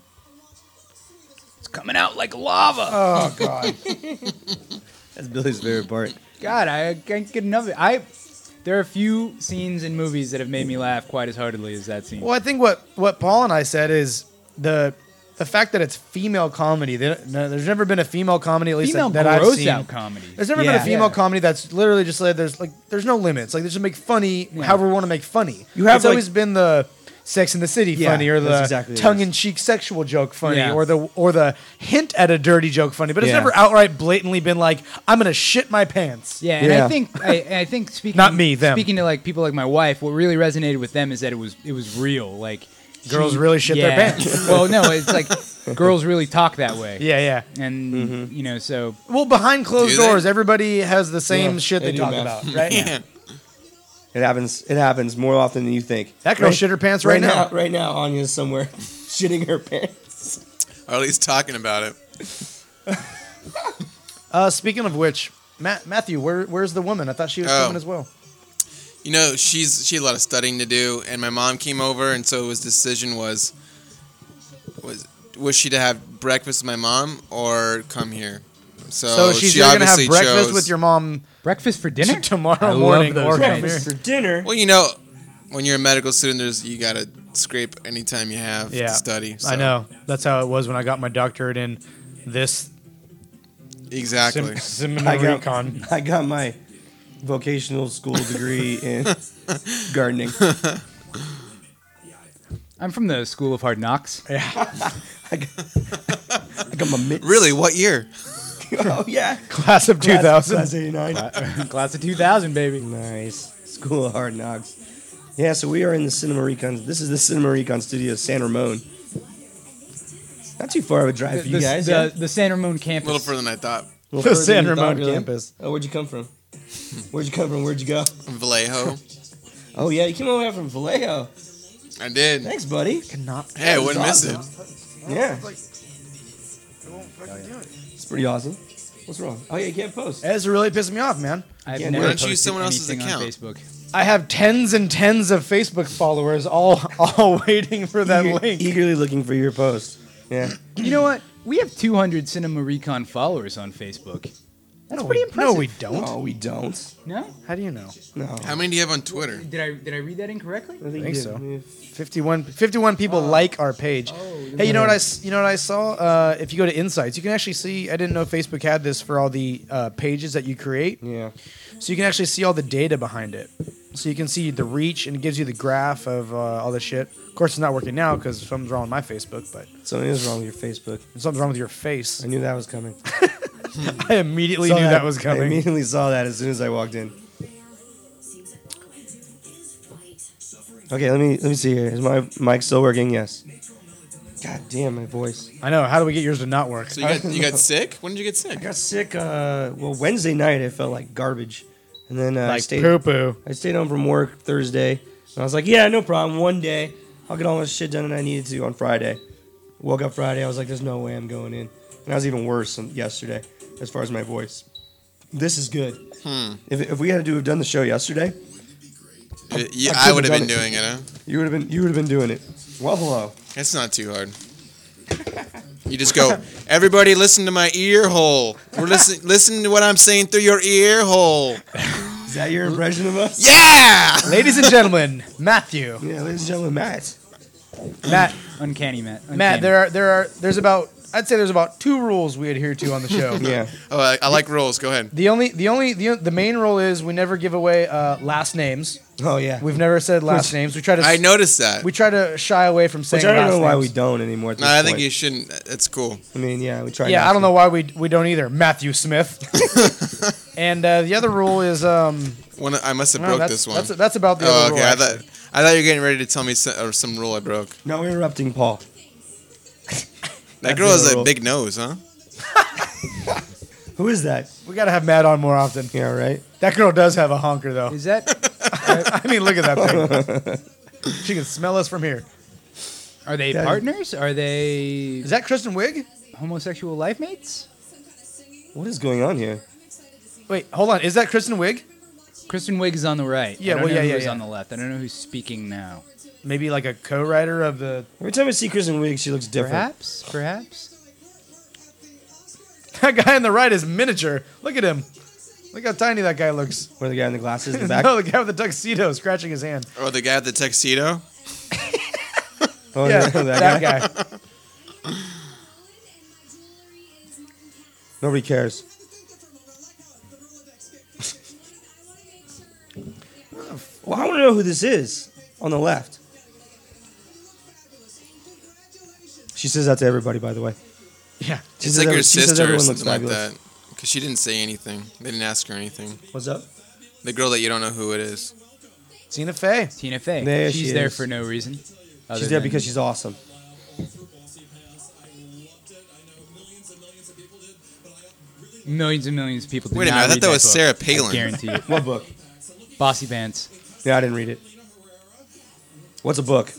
It's coming out like lava.
Oh God.
That's Billy's favorite part.
God, I can't get enough of it. I there are a few scenes in movies that have made me laugh quite as heartily as that scene.
Well, I think what, what Paul and I said is the the fact that it's female comedy. There- no, There's never been a female comedy, at least
Female
that, that I've
gross
seen.
out comedy.
There's never been
Yeah.
a female
Yeah.
comedy that's literally just like there's like there's no limits. Like they just make funny
Yeah.
however we want to make funny.
You have,
it's
like-
always been the Sex in the City
Yeah,
funny or
that's
the
exactly what it is.
tongue-in-cheek sexual joke funny
Yeah.
or the or the hint at a dirty joke funny. But it's
Yeah.
never outright blatantly been like I'm gonna shit my pants.
Yeah, and
Yeah.
I think I, I think speaking
Not me, them.
Speaking to like people like my wife, what really resonated with them is that it was it was real. Like
Girls
she-
really shit their
yeah.
pants.
Well, no, it's like girls really talk that way.
Yeah, yeah.
And
Mm-hmm.
you know, so
Well, behind closed
Do they?
doors, everybody has the same
Yeah,
shit
they
they,
do,
talk
man.
about, right?
Yeah.
It happens. It happens more often than you think.
That girl shit her pants right now.
Right now, Anya's somewhere shitting her pants.
Or at least talking about it.
Uh, speaking of which, Matt, Matthew, where, where's the woman? I thought she was
Oh.
coming as well.
You know, she's she had a lot of studying to do, and my mom came over, and so his decision was was was she to have breakfast with my mom or come here? So,
So she's
she
either gonna have
obviously
breakfast
chose,
with your mom
breakfast for dinner
t- tomorrow
I love
morning
those
or come
guys.
here.
For dinner.
Well, you know, when you're a medical student, there's you gotta scrape any time you have
Yeah,
to study. So.
I know. That's how it was when I got my doctorate in this
exactly.
sim-
I
seminary
got,
recon.
I got my vocational school degree in gardening.
I'm from the School of Hard Knocks.
I got, I got my mitts.
Really, what year?
Oh yeah.
Class of two thousand.
Class eighty-nine.
Class of two thousand, baby.
Nice. School of Hard Knocks. Yeah, so we are in the Cinema Recon. This is the Cinema Recon studio, San Ramon. Not too far of a drive for you
the,
guys.
the,
yeah?
the San Ramon
A
campus.
little further than I thought.
A little
The
further
San
than you thought,
Ramon
really?
campus.
Oh, where'd you come from? Where'd you come from? Where'd you go?
Vallejo.
Oh yeah, you came all the way from Vallejo.
I did.
Thanks, buddy.
Cannot.
Hey, I
That was
wouldn't miss
awesome.
it.
Yeah. It's pretty awesome. What's wrong? Oh yeah, you can't post.
It's really pissing me off, man.
I've
Yeah,
never
why
don't you use
posted
someone else's
anything on
account?
Facebook.
I have tens and tens of Facebook followers, all all waiting for that
Eager-
link.
Eagerly looking for your post. Yeah.
You know what? We have two hundred Cinema Recon followers on Facebook. That's
no,
pretty
we,
impressive.
No, we don't.
No, we don't.
No?
How do you know?
No.
How many do you have on Twitter?
Did I did I read that incorrectly?
I think,
think
you
so.
did.
fifty-one, fifty-one people like our page. Hey, you know what I s- you know what I saw? Uh, if you go to Insights, you can actually see. I didn't know Facebook had this for all the uh, pages that you create.
Yeah.
So you can actually see all the data behind it. So you can see the reach, and it gives you the graph of uh, all the shit. Of course, it's not working now because something's wrong with my Facebook, but
Something is wrong with your Facebook.
something's wrong with your face.
I knew that was coming.
I immediately
Saw
knew that, was
I
coming.
immediately saw that as soon as I walked in. Okay, let me let me see here. Is my mic still working? Yes. God damn, my voice.
I know. How do we get yours to not work?
So you got you got sick? When did you get sick?
I got sick. Uh, well, Wednesday night I felt like garbage, and then uh, I
Like
stayed.
poo poo.
I stayed home from work Thursday, and I was like, yeah, no problem. One day I'll get all my shit done that I needed to on Friday. Woke up Friday, I was like, there's no way I'm going in, and I was even worse than yesterday as far as my voice. This is good.
Hmm.
If, if we had to do have done the show yesterday,
Uh, yeah,
I
I would have
could've
been
done it.
doing it, huh?
you would have been you would have been doing it. Well, hello.
It's not too hard. You just go, everybody listen to my ear hole. We're listen listen to what I'm saying through your ear hole.
Is that your impression of us?
Yeah!
Ladies and gentlemen, Matthew.
Yeah, ladies and gentlemen, Matt.
Matt,
Uncanny, Matt. Uncanny.
Matt, there are there are there's about I'd say there's about two rules we adhere to on the show.
Yeah.
Oh, I, I like rules. Go ahead.
The only the only the, the main rule is we never give away uh, last names.
Oh yeah.
We've never said last names. We try to
I noticed that.
we try to shy away from saying
Which I don't
last
know why we
names.
don't anymore. At this
No, I think
point.
you shouldn't. It's cool.
I mean, yeah, we try.
Yeah,
not
I don't
to.
know why we we don't either. Matthew Smith. And uh, the other rule is um
One, I must have
no,
broke
that's,
this one.
That's that's about the
oh,
other
okay.
rule.
I
actually.
thought I thought you were getting ready to tell me some, or some rule I broke.
No, we're interrupting Paul.
That
That's
girl
the
has a
rule.
big nose, huh?
Who is that?
We gotta have Matt on more often.
Yeah, right.
That girl does have a honker though.
Is that
I mean, look at that thing. She can smell us from here.
are they
That-
partners? Are they
Is that Kristen Wiig?
homosexual life mates?
What is going on here?
Wait, hold on. Is that Kristen Wiig?
Kristen Wiig is on the right.
Yeah,
I don't
well,
know
yeah,
who's
yeah,
on
yeah.
the left. I don't know who's speaking now.
Maybe like a co-writer of the.
Every time I see Kristen Wiig, she looks different.
Perhaps, perhaps.
That guy on the right is miniature. Look at him. Look how tiny that guy looks.
Where the guy in the glasses in the back?
No, the guy with the tuxedo scratching his hand.
Oh, the guy with the tuxedo?
Oh,
Yeah,
that,
that
guy.
guy.
Nobody cares. Well, I want to know who this is on the left. She says that to everybody, by the way.
Yeah.
She
It's
says
like her
every- she says
sister or
everyone looks
something like
fabulous.
that. Because she didn't say anything. They didn't ask her anything.
What's up?
The girl that you don't know who it is.
Tina Fey.
Tina Fey.
There
she's
she
there
is.
for no reason. other
She's there
than-
because she's awesome.
Millions and millions of people. Did
Wait a
not
minute, I thought
read
that was
book.
Sarah
I
Palin.
guarantee it.
What book?
Bossy Pants.
Yeah, I didn't read it. What's a book?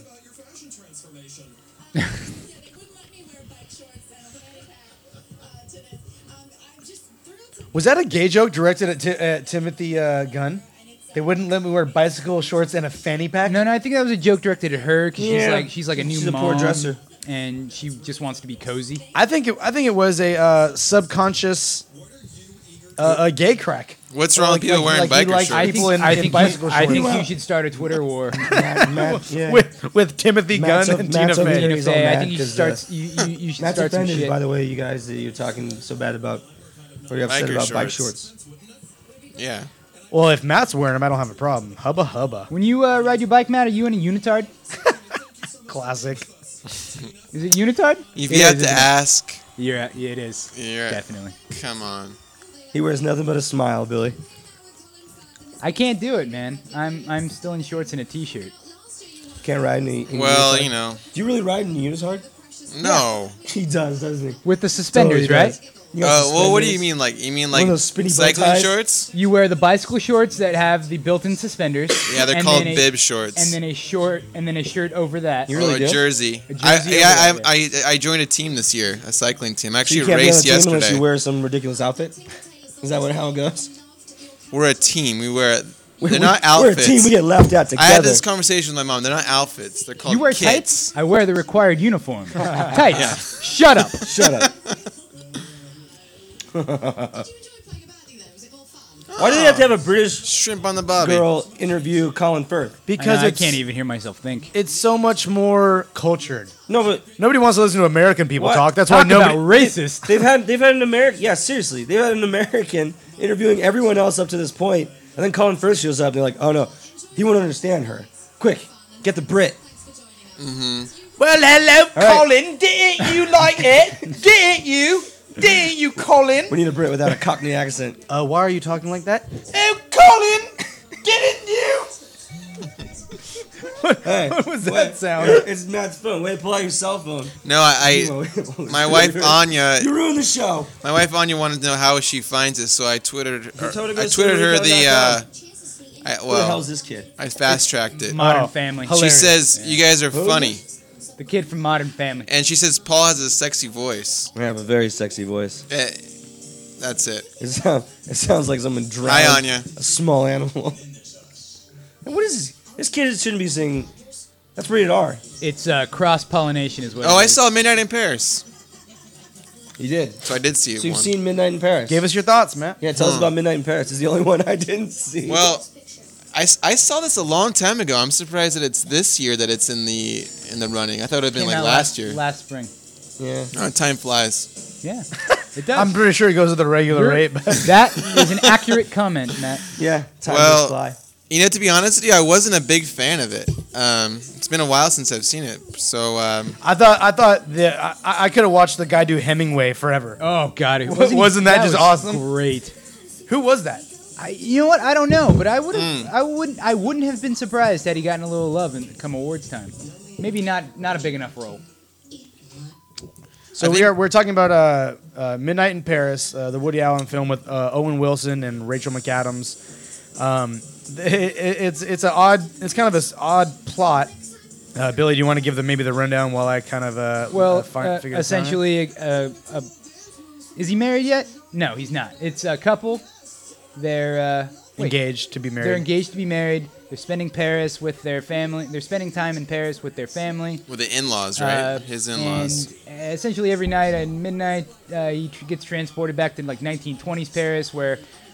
Was that a gay joke directed at, Ti- at Timothy uh, Gunn? They wouldn't let me wear bicycle shorts and a fanny pack?
No, no, I think that was a joke directed at her because
Yeah.
she's like she's like a new
She's a
mom,
poor dresser.
and she just wants to be cozy.
I think it, I think it was a uh, subconscious uh, a gay crack.
What's wrong
Like-
with people
like-
wearing
like he
biker
likes
shorts?
I
People
think
in-
I
in
think
bicycle
you, I think
shorts.
you should start a Twitter war.
Matt, Matt, yeah.
with with Timothy
Matt's
Gunn
a-
and Tina
Matt's a
Fey.
leader.
Tina
He's all
Fey, I
mad
think you should
'cause,
start.
uh,
you, you, you should
Matt's
start some
offended,
shit.
by the way, you guys, that you're talking so bad about, or you're upset
Biker
about bike
shorts.
shorts.
Yeah.
Well, if Matt's wearing them, I don't have a problem. Hubba hubba.
When you uh, ride your bike, Matt, are you in a unitard?
Classic.
Is it unitard?
If
It
you have
is,
to
isn't it?
ask,
You're, at- yeah, it is.
you're,
Definitely.
come on.
He wears nothing but a smile, Billy.
I can't do it, man. I'm I'm still in shorts and a t-shirt.
Can't ride in a, in a
Well,
unitard.
you know,
Do you really ride in a unitard?
no.
He does, doesn't he?
With the suspenders,
Totally
right?
does. You got
Uh, well, what do you
suspenders.
mean? Like, you mean
One
like
of those spinny bow
cycling
ties?
shorts?
You wear the bicycle shorts that have the built-in suspenders.
Yeah, they're
and
called
then a-
bib shorts.
And then a short, and then a shirt over that.
You
or
really
a
do?
jersey.
A
I,
jersey
yeah,
over
I, I, I joined a team this year, a cycling team. I
So you
actually
can't be on a
raced
team unless
yesterday.
you wear some ridiculous outfit? Is that what how it goes?
We're a team. We wear.
We-
They're
we-
not
We're a
outfits.
team. We get laughed at together.
I had this conversation with my mom. They're not outfits. They're called
You wear
kits.
tights? I wear the required uniform. Tights. Shut up.
Shut up. Why do they have to have a British
Shrimp on the bobby.
girl interview Colin Firth?
Because
I, I
it's,
can't even hear myself think.
it's so much more cultured.
No, but
Nobody wants to listen to American people
What?
talk. That's
Talk
why nobody.
about racist.
they've had they've had an American. Yeah, seriously, they've had an American interviewing everyone else up to this point, and then Colin Firth shows up. and They're like, oh no, he won't understand her. Quick, get the Brit.
Well, hello,
right.
Colin. Didn't you like it? Didn't you? Didn't you, Colin?
We need a Brit without a Cockney accent.
Uh, why are you talking like that? Oh, Colin! Didn't you?
Hey,
What was that
wait,
sound?
It's Matt's phone. Way to pull out your cell phone.
No, I, I my wife Anya,
You ruined the show.
my wife Anya wanted to know how she finds us, so I twittered, her,
told her to
I
go to
twittered her the. Uh, I,
Who the
well,
hell's this kid?
I fast tracked it.
Modern
Oh,
Family.
She
hilarious.
says you guys are
Who?
funny,
The kid from Modern Family.
and she says Paul has a sexy voice.
I have a very sexy voice.
Eh, that's it.
It, sound, it sounds like someone drowned
Hi, Anya.
a small animal. And what is this? This kid shouldn't be singing. That's rated R.
It's uh, cross pollination, is what.
Oh,
it
I
is.
saw Midnight in Paris,
You did.
so I did see it.
So you've
one.
seen Midnight in Paris.
Give us your thoughts, Matt.
Yeah, tell us
Huh.
about Midnight in Paris. It's the only one I didn't see.
Well, I, s- I saw this a long time ago. I'm surprised that it's this year that it's in the in the running. I thought it would have been
Came
like
out
last year.
Last spring.
yeah.
Oh, time flies.
Yeah, it does.
I'm pretty sure it goes at the regular
You're-
rate, but
That is an accurate comment, Matt.
Yeah. Time
Well-
goes fly.
You know, to be honest with you, I wasn't a big fan of it. Um, it's been a while since I've seen it, so um,
I thought I thought that I, I could have watched the guy do Hemingway forever.
Oh God, it
Wasn't
wasn't,
that just
was
awesome?
Great.
Who was that?
I, you know what? I don't know, but I would have.
Mm.
I wouldn't. I wouldn't have been surprised had he gotten a little love and come awards time. Maybe not. Not a big enough role.
So
I
we
think-
are we're talking about uh, uh, Midnight in Paris, uh, the Woody Allen film with uh, Owen Wilson and Rachel McAdams. Um, it, it, it's it's an odd it's kind of this odd plot. Uh, Billy, do you want to give them maybe the rundown while I kind of uh,
Well,
uh, find,
uh,
figure this out?
essentially, uh, uh, is he married yet? No, he's not. It's a couple. They're uh, wait,
engaged to be married.
They're engaged to be married. They're spending Paris with their family. They're spending time in Paris with their family.
with the in-laws, right?
Uh,
His in-laws.
And uh, essentially every night at midnight, uh, he tr- gets transported back to like nineteen twenties Paris, where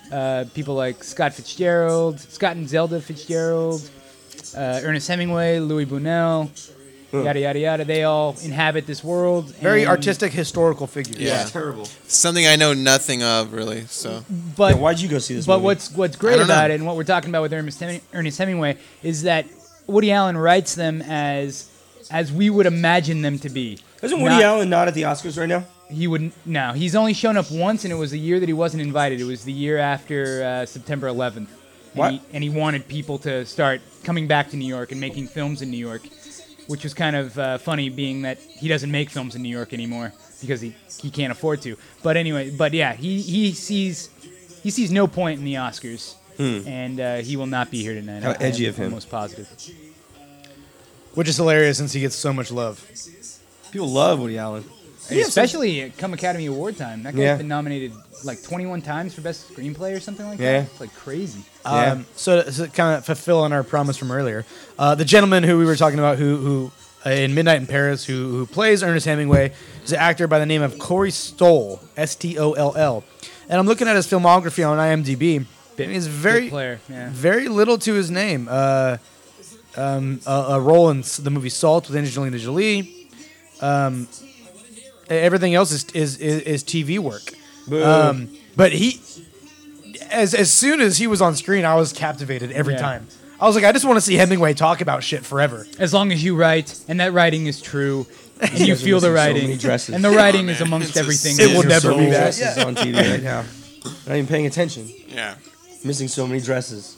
Uh, people like Scott Fitzgerald, Scott and Zelda Fitzgerald, uh, Ernest Hemingway, Louis Buñuel, yada yada yada. They all inhabit this world.
Very
and-
artistic, historical figures.
Yeah.
Terrible.
Something I know nothing of, really. So
But
Yeah, why'd you go see this
But
movie?
what's what's
I
great
don't
about
know.
it, and what we're talking about with Ernest, Heming- Ernest Hemingway, is that Woody Allen writes them as as we would imagine them to be.
Isn't Woody
Not-
Allen not at the Oscars right now?
He would no. He's only shown up once, and it was the year that he wasn't invited. It was the year after uh, September eleventh. And
What?
He, and he wanted people to start coming back to New York and making films in New York, which was kind of uh, funny, being that he doesn't make films in New York anymore because he, he can't afford to. But anyway, but yeah, he, he sees he sees no point in the Oscars, and uh, he will not be here tonight.
How
I-
edgy
I'm
of him.
Almost positive.
Which is hilarious since he gets so much love.
People love Woody Allen.
Especially at come Academy Award time. That guy's
Yeah.
been nominated like twenty-one times for Best Screenplay or something like
Yeah.
that. It's like crazy.
Yeah.
Um, so to kind of fulfill on our promise from earlier, uh, the gentleman who we were talking about, who who uh, in Midnight in Paris, who who plays Ernest Hemingway, is an actor by the name of Corey Stoll, S T O L L. And I'm looking at his filmography on IMDb.
Bit-
and he's
bit
very
player, yeah.
very little to his name. Uh, um, a, a role in s- the movie Salt with Angelina Jolie. Um, everything else is is, is, is T V work. Um, but he, as as soon as he was on screen, I was captivated every
Yeah.
time. I was like, I just want to see Hemingway talk about shit forever.
As long as you write, and that writing is true, and you
guys are
feel the
missing so
writing,
many dresses.
and the writing
Oh,
is
man.
amongst
It's a
everything.
sin.
It will
that-
never
so
be
many
that.
dresses on T V right now. Not even paying attention.
yeah.
Missing so many dresses.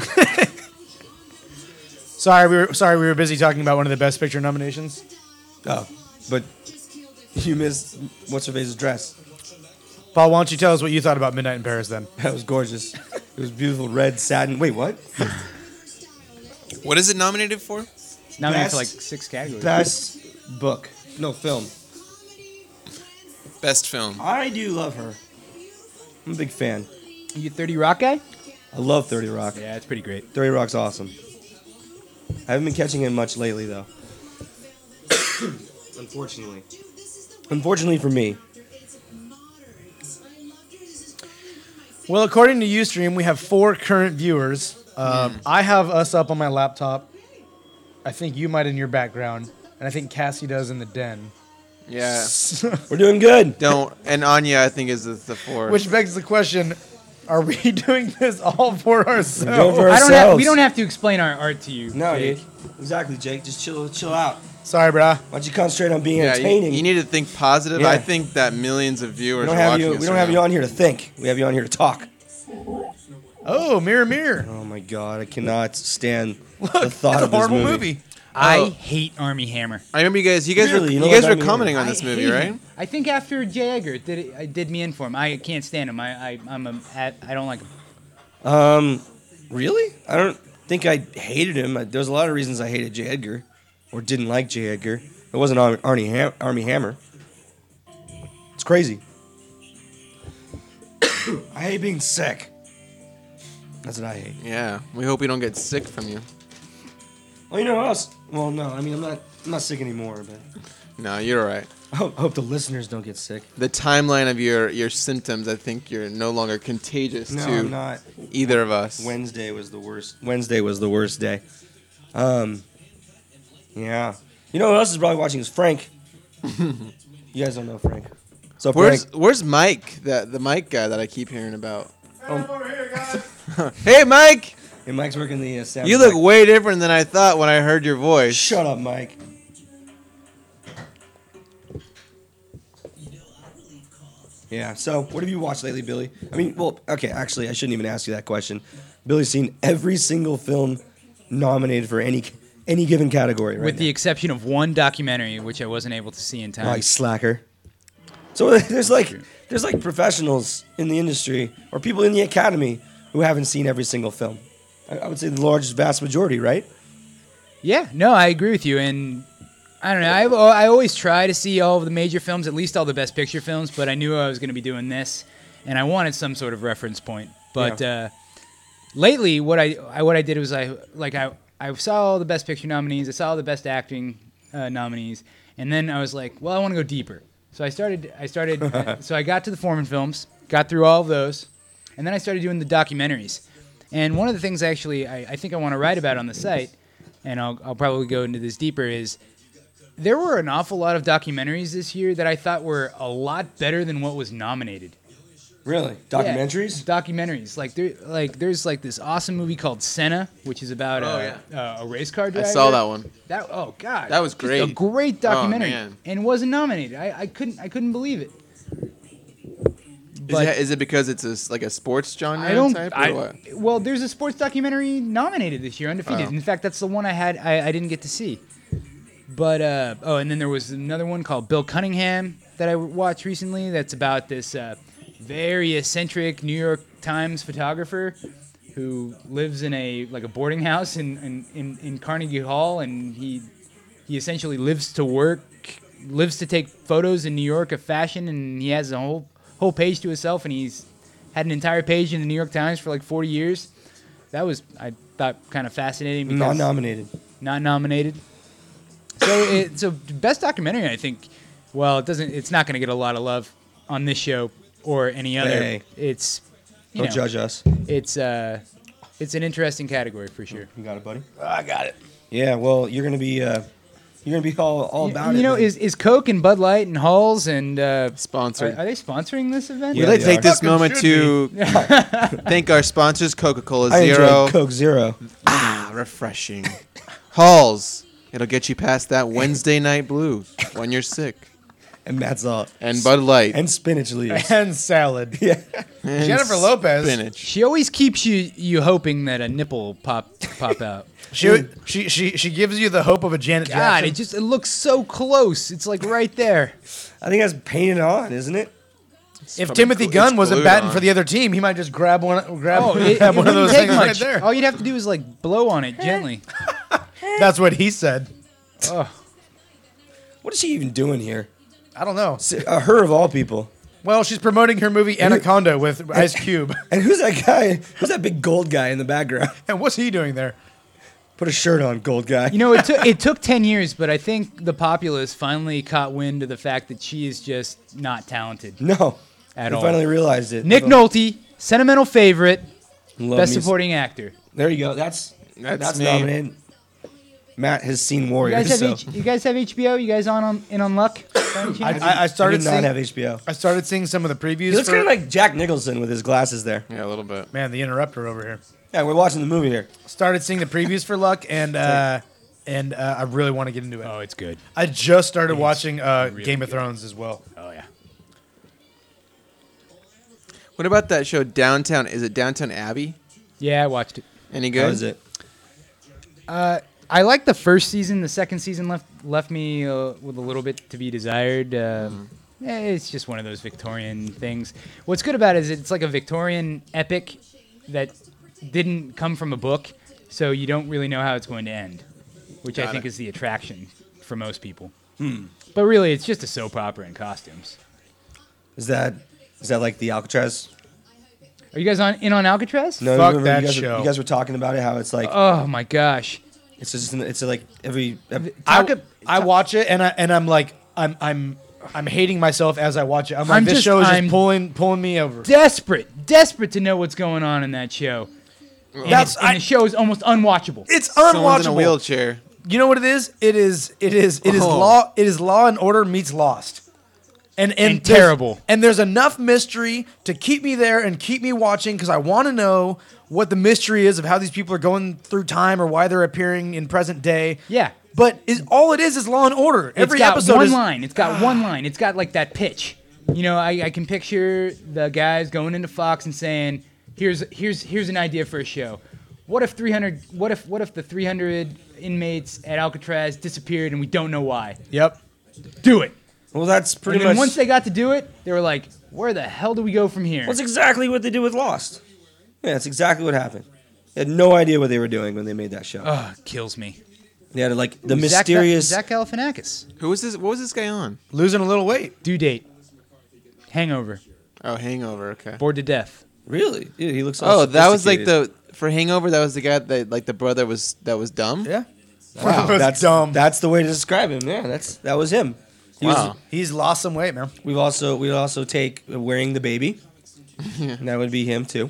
Sorry, we were sorry we were busy talking about one of the Best Picture nominations.
Oh, but you missed what's her face's dress.
Paul, why don't you tell us what you thought about Midnight in Paris then?
That was gorgeous. It was beautiful red satin. Wait, what?
What is it nominated for?
Nominated for like
Best-
six categories.
Best book. No, film.
Best film.
I do love her. I'm a big fan.
You a thirty Rock guy?
I love thirty Rock.
Yeah, it's pretty great.
thirty Rock's awesome. I haven't been catching it much lately, though. Unfortunately. Unfortunately for me.
Well, according to Ustream, we have four current viewers. Um, I have us up on my laptop. I think you might in your background, and I think Cassie does in the den.
Yeah.
We're doing good.
Don't. And Anya, I think, is the, the fourth.
Which begs the question: are we doing this all for ourselves?
Go for
I don't have,
ourselves.
we don't have to explain our art to you.
No,
Jake.
dude. Exactly, Jake. Just chill, chill out.
Sorry, brah.
Why don't you concentrate on being
yeah, you,
entertaining?
you need to think positive.
Yeah.
I think that millions of
we
viewers
don't
are
have
watching
you.
us
We don't
right
have you
now.
on here to think. We have you on here to talk.
Oh, mirror, mirror.
Oh my god, I cannot stand
Look,
the thought
that's a
of this
horrible
movie.
movie.
I
Oh.
hate Army Hammer.
I remember you guys. You guys
Really?
were
You
you,
know
guys
what
were
that means?
commenting on
I
this movie,
hate
right?
him. I think after J. Edgar did it, it did me in for him. I can't stand him. I, I I'm a, I I don't like him.
Um, really? I don't think I hated him. I- There's a lot of reasons I hated J. Edgar, or didn't like J. Edgar. It wasn't Ar- Arnie Ham- Army Hammer. It's crazy. I hate being sick. That's what I hate.
Yeah. We hope we don't get sick from you.
Oh, you know what else? Well, no. I mean, I'm not. I'm not sick anymore, but
No, you're all right.
I hope, I hope the listeners don't get sick.
The timeline of your your symptoms, I think you're no longer contagious
No,
to
I'm not.
either of us.
Wednesday was the worst. Wednesday was the worst day. Um, yeah. You know who else is probably watching is Frank. You guys don't know Frank. So
Where's
Frank,
Where's Mike? The the Mike guy that I keep hearing about.
over here, guys.
Hey, Mike!
hey, Mike's working the uh, sound.
You look
effect.
way different than I thought when I heard your voice.
Shut up, Mike. Yeah. So, what have you watched lately, Billy? I mean, well, okay. Actually, I shouldn't even ask you that question. Billy's seen every single film nominated for any any given category, right?
With the
now.
exception of one documentary, which I wasn't able to see in time.
Oh, you slacker. So there's like there's like professionals in the industry or people in the academy who haven't seen every single film. I, I would say the largest, vast majority, right?
Yeah, no, I agree with you. And I don't know. I, I always try to see all of the major films, at least all the Best Picture films, but I knew I was going to be doing this, and I wanted some sort of reference point. But uh, lately, what I, I what I did was I like I, I saw all the Best Picture nominees, I saw all the Best Acting uh, nominees, and then I was like, well, I want to go deeper. So I started. I started. uh, so I got to the Foreman films, got through all of those, and then I started doing the documentaries. And one of the things actually I, I think I want to write about on the site, and I'll, I'll probably go into this deeper, is there were an awful lot of documentaries this year that I thought were a lot better than what was nominated.
Really? Documentaries?
Yeah, documentaries. Like there, like there's like this awesome movie called Senna, which is about
Oh,
a,
yeah.
a, a race car
I
driver.
saw that one.
That oh god,
That was
Just
great.
A great documentary,
Oh, man.
and wasn't nominated. I, I couldn't I couldn't believe it.
Is it, is it because it's a, s- like a sports genre
I don't.
type or
I,
what?
well, there's a sports documentary nominated this year, Undefeated.
Oh.
In fact, that's the one I had. I, I didn't get to see. But uh, oh, and then there was another one called Bill Cunningham that I watched recently. That's about this uh, very eccentric New York Times photographer who lives in a like a boarding house in in, in, in Carnegie Hall, and he he essentially lives to work, lives to take photos in New York of fashion, and he has a whole whole page to himself, and he's had an entire page in the New York Times for like forty years. That was, I thought, kind of fascinating. Because
Not nominated.
Not nominated. So, it, so best documentary, I think. Well, it doesn't. It's not going to get a lot of love on this show or any other.
Hey.
It's you
Don't
know,
judge us.
It's uh, it's an interesting category for sure.
You got it, buddy? I got it. Yeah, well, you're going to be uh, you're going to be all, all
You,
about
you
it.
know,
man.
is is Coke and Bud Light and Halls and uh, are,
Sponsored.
are they sponsoring this event?
Yeah,
We'd like to
they
take
are.
this
Fucking
moment
should
to thank our sponsors, Coca-Cola
I enjoy
Zero.
Coke Zero.
Ah, refreshing. Halls. It'll get you past that Wednesday night blues when you're sick.
And Matt's all.
And Bud Light.
And spinach leaves.
And salad.
Yeah.
And
Jennifer Lopez.
Spinach.
She always keeps you you hoping that a nipple pop pop out.
She, she she she gives you the hope of a Janet
God,
Jackson.
it just it looks so close. It's like right there.
I think that's painted on, isn't it?
if
from
Timothy
glu-
Gunn
it's
wasn't
glued
batting
on.
for the other team, he might just grab one grab,
Oh, it,
grab
it
one of
wouldn't
those
take
things right
much.
there.
All you'd have to do is like blow on it gently.
That's what he said.
Oh,
What is she even doing here?
I don't know.
S- Uh, her of all people.
Well, she's promoting her movie Anaconda with Ice Cube.
And who's that guy? Who's that big gold guy in the background?
And what's he doing there?
Put a shirt on, gold guy.
you know, it took it took ten years, but I think the populace finally caught wind of the fact that she is just not talented
no.
at
I
all.
finally realized it.
Nick
Love-
Nolte, sentimental favorite,
love
best
me-
supporting actor.
There you go. That's
That's
that's,
me.
nominated. Matt has seen
You
Warriors.
guys have
so.
H- you guys have H B O? You guys on, on in on luck? By any
I,
chance?
I, I
I
started
did not
seeing
have H B O.
I started seeing some of the previews.
He looks
for,
kind of like Jack Nicholson with his glasses there.
Yeah, a little bit.
man, the interrupter over here.
Yeah, we're watching the movie here.
Started seeing the previews for Luck, and uh, and uh, I really want to get into it.
oh, it's good.
I just started watching uh,
really
Game of
good.
Thrones as well.
Oh yeah.
What about that show Downtown? Is it Downtown Abbey?
Yeah, I watched it.
Any good?
How is it?
I like the first season. The second season left left me uh, with a little bit to be desired. Um, eh, it's just one of those Victorian things. What's good about it is it's like a Victorian epic that didn't come from a book, so you don't really know how it's going to end, which I
Got
think
it.
is the attraction for most people. But really, it's just a soap opera in costumes.
Is that is that like the Alcatraz?
Are you guys on in on Alcatraz?
No,
Fuck
remember
that
you guys,
show.
Were, you guys were talking about it. How it's like
Oh my gosh.
it's just it's like every. every
I,
Talk-
I watch it, and I and I'm like I'm I'm I'm hating myself as I watch it. I'm like
I'm
this
just-
show is
I'm-
just pulling pulling me over.
Desperate, desperate to know what's going on in that show. And,
That's-
it's- and
I-
the show is almost unwatchable.
It's
Someone's in a
unwatchable.
wheelchair.
You know what it is? It is it is it is
Oh.
law it is Law and Order meets Lost. And, and,
And
there's-
terrible.
And there's enough mystery to keep me there and keep me watching because I want to know what the mystery is of how these people are going through time or why they're appearing in present day.
Yeah.
But is all it is is Law and Order. Every
it's got
episode
one
is
line. It's got one line. It's got like that pitch. You know, I, I can picture the guys going into Fox and saying, "Here's here's here's an idea for a show. What if three hundred? What if what if the three hundred inmates at Alcatraz disappeared and we don't know why?
Yep.
Do it."
well, that's pretty
And then
much.
once they got to do it, they were like, "Where the hell do we go from here?"
Well, that's exactly what they did with Lost. Yeah, that's exactly what happened. They had no idea what they were doing when they made that show.
Ugh, kills me.
They had like the
Zach-
mysterious.
Zach Galifianakis.
Who was this? What was this guy on?
Losing a little weight.
Due date. Hangover.
Oh, Hangover. Okay.
Bored to death.
Really? Yeah, he looks. all
Oh, that was like
sophisticated.
the for Hangover. That was the guy that like the brother was that was dumb.
Yeah.
Wow,
was
that's
dumb.
That's the way to describe him. Yeah, that's that was him. He
Wow.
was,
He's lost some weight, man.
we've also we also take wearing the baby. And that would be him too.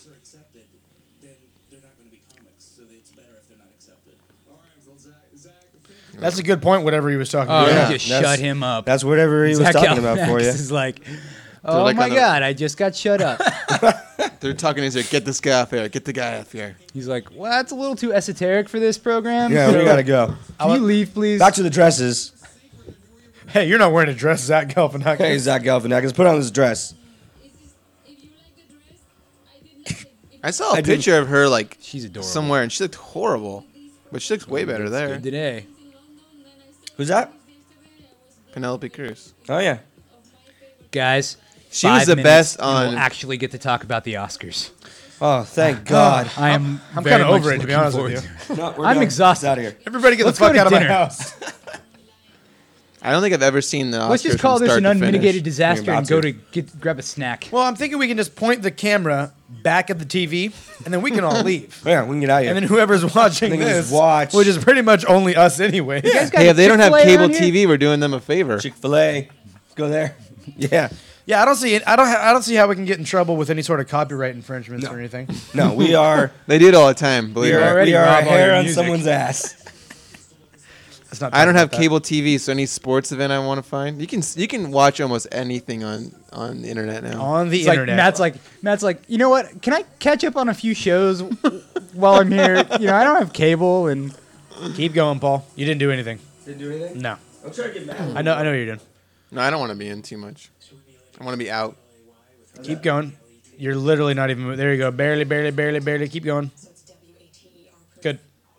That's a good point. Whatever he was talking
Oh,
about.
Yeah,
you just
that's-
shut him up.
That's whatever he was
Zach
talking about for you.
Galifianakis is like, oh
like
my
on the-
god, I just got shut up.
They're talking to him. Get this guy off here. Get the guy off here.
He's like, well, that's a little too esoteric for this program.
Yeah, we gotta go.
Can you leave, please?
Back to the dresses.
Hey, you're not wearing a dress, Zach Galifianakis.
Hey, Zach Galifianakis, put on this dress.
I saw a
I didn't-
picture of her like
She's adorable.
somewhere, and she looked horrible, but she looks way better there.
Good today.
Who's that?
Penelope Cruz.
Oh yeah.
Guys,
She
five
was the
minutes
best
and
on.
We'll actually get to talk about the Oscars.
Oh, thank God.
I am.
I'm
very
kinda over
much
it, to be
looking
honest with
forward
you.
to-
No, we're
I'm
done.
exhausted.
It's out of here.
Everybody get
Let's
the fuck
go to
out of my
dinner.
house.
I don't think I've ever seen the Oscars.
Let's just call
from
this
start
an
to
unmitigated
finish.
disaster
You're
and
about
go
to.
to get grab a snack.
Well, I'm thinking we can just point the camera back at the T V, and then we can all leave.
Yeah, we can get out of here.
And then whoever's watching
They can just
this,
watch.
which is pretty much only us anyway.
guys got
Hey, if they don't have
Chick-fil-A
cable
around here?
T V, we're doing them a favor.
Chick-fil-A. Go there. Yeah.
Yeah, I don't see it. I don't. Ha- I don't see how we can get in trouble with any sort of copyright infringements or anything.
No, we are.
They do it all the time. Believe
We
me.
are,
already
we are a
rob all
hair
your
on
music.
someone's ass.
Let's not.
I
talk
don't have
about that.
cable T V, so any sports event I want to find, you can you can watch almost anything on on the internet now.
on the
It's like
internet.
Matt's like Matt's like, you know what? Can I catch up on a few shows while I'm here? You know, I don't have cable, and
Keep going, Paul. You didn't do anything.
Didn't do anything?
No,
I'm trying to get mad.
I know. I know what you're doing.
No, I don't want to be in too much. I want to be out.
Keep going. You're literally not even. There you go. Barely, barely, barely, barely. Keep going. Good.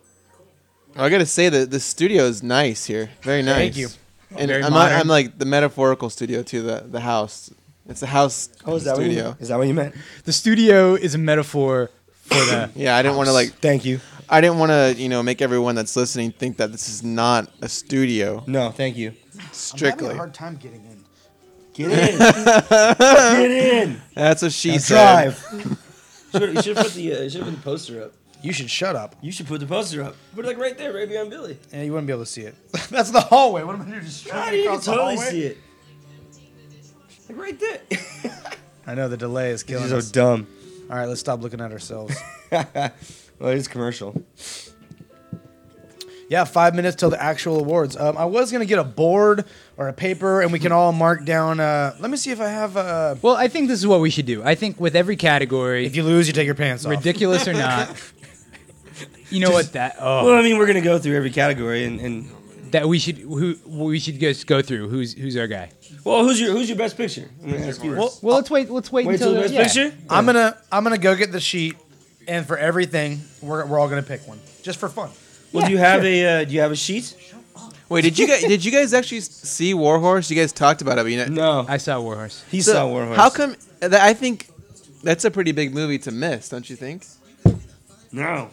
I gotta say that the studio is nice here. Very nice.
Thank you.
And
Very
I'm,
modern.
I'm like the metaphorical studio too. The the house. It's a house
Oh, is that what you
studio.
meant? Is that what you meant?
the studio is a metaphor for the.
Yeah, I didn't want to like.
Thank you.
I didn't want to you know make everyone that's listening think that this is not a studio.
No, thank you.
Strictly.
time getting in.
Get in. Get in.
That's what she
Now
said.
drive. You should put the uh, you should put the poster up.
You should shut up.
You should put the poster up. Put it like right there, right behind Billy.
Yeah, you wouldn't be able to see it. That's the hallway. What am I doing? Just
God,
straight
you can
across the
totally
hallway?
see it. Like right there.
I know the delay is killing
You're
us.
so dumb.
All right, let's stop looking at ourselves.
Well, it is commercial.
Yeah, five minutes till the actual awards. Um, I was gonna get a board or a paper, and we can all mark down. Uh, let me see if I have. Uh,
Well, I think this is what we should do. I think with every category,
if you lose, you take your pants off.
ridiculous or not, you know what that oh
Well, I mean, we're gonna go through every category, and, and
that we should who we should just go through. Who's who's our guy?
well, who's your who's your best picture? I'm gonna ask you this.
Well,
Well, let's wait. Let's wait,
Wait
until
till the
the-
best
yeah.
picture.
I'm gonna I'm gonna go get the sheet, and for everything, we're, we're all gonna pick one just for fun.
Well, do you have a uh, do you have a sheet?
Wait, did you guys did you guys actually see War Horse? You guys talked about it, but you know,
No,
I saw Warhorse.
he
So,
saw War Horse.
How come? That I think that's a pretty big movie to miss, don't you think?
No.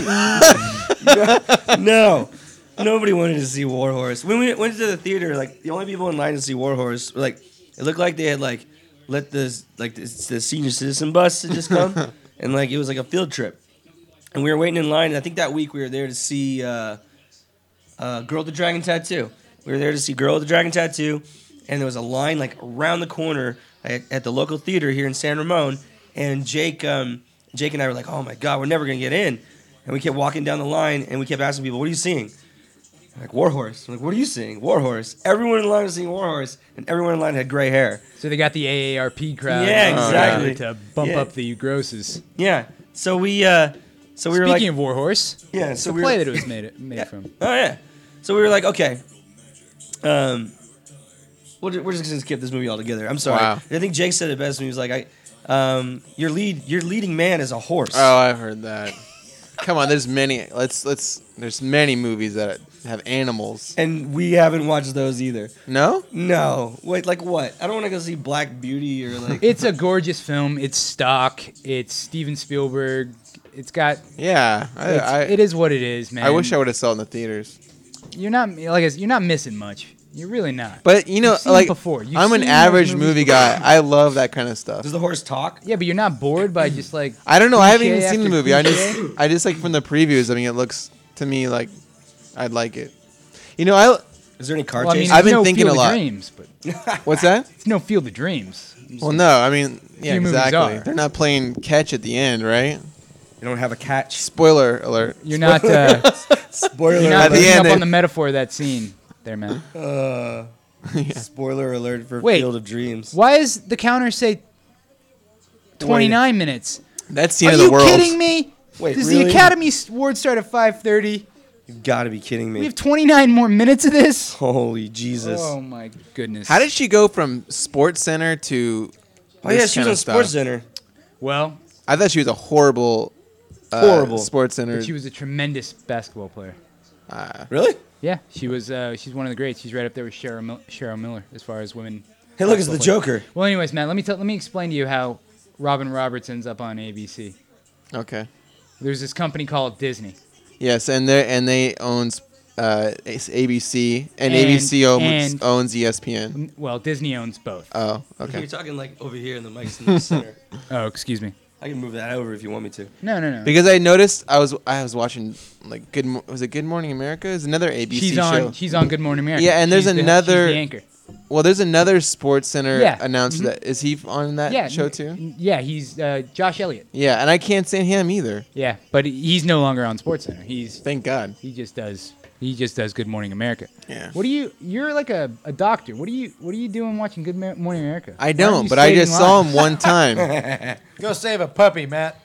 no, no. Nobody wanted to see War Horse. When we went to the theater, like the only people in line to see War Horse were like it looked like they had like let the like the, the senior citizen bus had just come, and like it was like a field trip, and we were waiting in line. And I think that week we were there to see uh, uh, Girl with the Dragon Tattoo. We were there to see Girl with the Dragon Tattoo, and there was a line like around the corner at, at the local theater here in San Ramon. And Jake, um, Jake and I were like, "Oh my God, we're never gonna get in." And we kept walking down the line, and we kept asking people, "What are you seeing?" I'm like, War Horse. I'm like, what are you seeing? War Horse. Everyone in line was seeing War Horse, and everyone in line had gray hair.
So they got the A A R P crowd.
Yeah,
uh,
exactly.
To bump
Yeah.
up the grosses.
Yeah. So we, uh, so we were
Speaking
like,
of Warhorse,
yeah.
it's
So
the
we
play
were,
that it was made made
Yeah.
from.
Oh yeah. So we were like, okay, um, we're ju- we're just gonna skip this movie altogether. I'm sorry.
Wow.
I think Jake said it best when he was like, I, um, your lead, your leading man is a horse.
Oh, I've heard that. Come on, there's many. Let's let's. There's many movies that have animals.
And we haven't watched those either.
No?
No. Wait, like what? I don't want to go see Black Beauty or like.
It's a gorgeous film. It's stock. It's Steven Spielberg. It's got.
Yeah, I,
It's,
I,
it is what it is, man.
I wish I would have saw it in the theaters.
You're not like I said, you're not missing much. You're really not.
But you know,
You've seen it
like
before. You've
I'm an
seen those
average
movies
movie
before.
guy. I love that kind of stuff.
Does the horse talk?
Yeah, but you're not bored by just like.
I don't know. I haven't
cliche
even seen the
after
movie. I
cliche?
just, I just like from the previews. I mean, it looks to me like I'd like it. You know, I
Is there any car
Well, I mean,
chase?
it's
I've been
no
thinking
Field
a
of
lot.
Dreams, but
What's that?
it's no Field of Dreams.
Well, no, I mean, yeah,
Few movies
exactly.
are.
They're not playing catch at the end, right?
You don't have a catch.
Spoiler alert.
You're not. Uh,
Spoiler
you're not
At the
picking
end,
up
they-
on the metaphor of that scene there, man.
Uh, Spoiler alert for
Wait.
Field of Dreams.
Why does the counter say twenty-nine minutes?
That's the
Are
end of
you
the world.
kidding me?
Wait,
Does
really?
the Academy Awards start at five thirty?
You've got to be kidding me.
We have twenty-nine more minutes of this.
Holy Jesus.
Oh my goodness.
How did she go from Sports Center to?
Oh, yeah,
this
she was
kind
on
of stuff?
Sports Center.
Well,
I thought she was a horrible, uh,
Horrible.
Sports Center.
but she was a tremendous basketball player.
uh,
Really?
Yeah, she was. Uh, she's one of the greats. She's right up there with Cheryl, Mil- Cheryl Miller as far as women.
Hey, look, it's the
basketball
Joker.
Well, anyways, Matt, let me tell, let me explain to you how Robin Roberts ends up on A B C.
okay.
There's this company called Disney.
Yes, and they and they owns uh, it's A B C, and,
And-
A B C owns,
and-
owns E S P N.
Well, Disney owns both.
Oh,
You're
okay.
talking like over here in the mic's in the center.
Oh, excuse me.
I can move that over if you want me to.
No, no, no.
Because I noticed I was I was watching like Good Mo- was it Good Morning America? It's another A B C
she's
show.
on. She's on Good Morning America.
Yeah, and there's
She's the-
another-
she's the anchor.
Well, there's another Sports Center
Yeah.
announcer
Mhm.
that is he on that
Yeah,
show
n-
too?
n- Yeah, he's uh, Josh Elliott.
Yeah, and I can't stand him either.
Yeah, but he's no longer on SportsCenter. He's
Thank God.
he just does he just does Good Morning America.
Yeah.
What do you? You're like a, a doctor. What are you? What are you doing watching Good Mar- Morning America?
I
Why aren't
don't,
you
but I
saving
just saw
lives?
him one time.
Go save a puppy, Matt.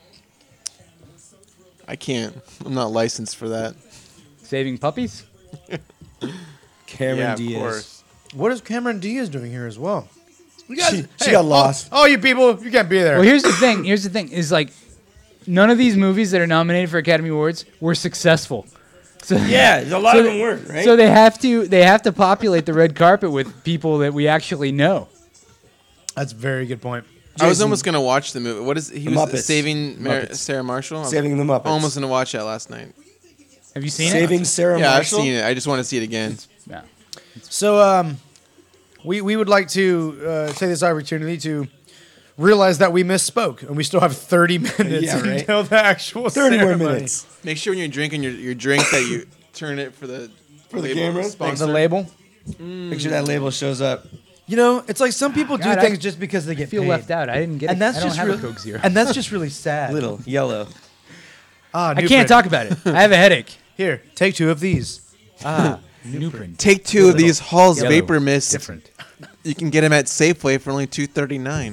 I can't. I'm not licensed for that.
Saving puppies.
Cameron
yeah, of
Diaz.
course.
What is Cameron Diaz doing here as well? You guys-
She- she got lost.
Oh, you people, you can't be there.
Well, here's the thing. Here's the thing. Is like none of these movies that are nominated for Academy Awards were successful. So
Yeah, a lot
So
of
they-
them weren't, right?
So they have to they have to populate the red carpet with people that we actually know.
That's a very good point.
I was
Jason-
almost gonna watch the movie. What is he
The
was
Muppets.
saving Mar-
Muppets.
Sarah Marshall?
Saving the Muppets.
Almost gonna watch that last night.
Have you seen
Saving
it?
Sarah
yeah,
Marshall.
I've seen it. I just want to see it again.
No.
So, um, we we would like to uh, take this opportunity to realize that we misspoke, and we still have thirty minutes
Yeah, right.
until the actual
Thirty more
ceremony.
minutes.
Make sure when you're drinking your, your drink that you turn it for the
For the
label
camera?
The
sponsor.
label.
Make sure that label shows up.
You know, it's like some people do
God, I
things just because they
I
get
feel
paid.
left out. I didn't get
and
it.
that's
I don't
just
have
really,
a Coke Zero.
and that's just really sad.
Little yellow.
Ah,
I
new
can't
print.
talk about it. I have a headache.
Here, take two of these.
Ah, new print.
Take two of these Halls
Yellow.
Vapor Mist.
Different.
You can get them at Safeway for only two thirty nine.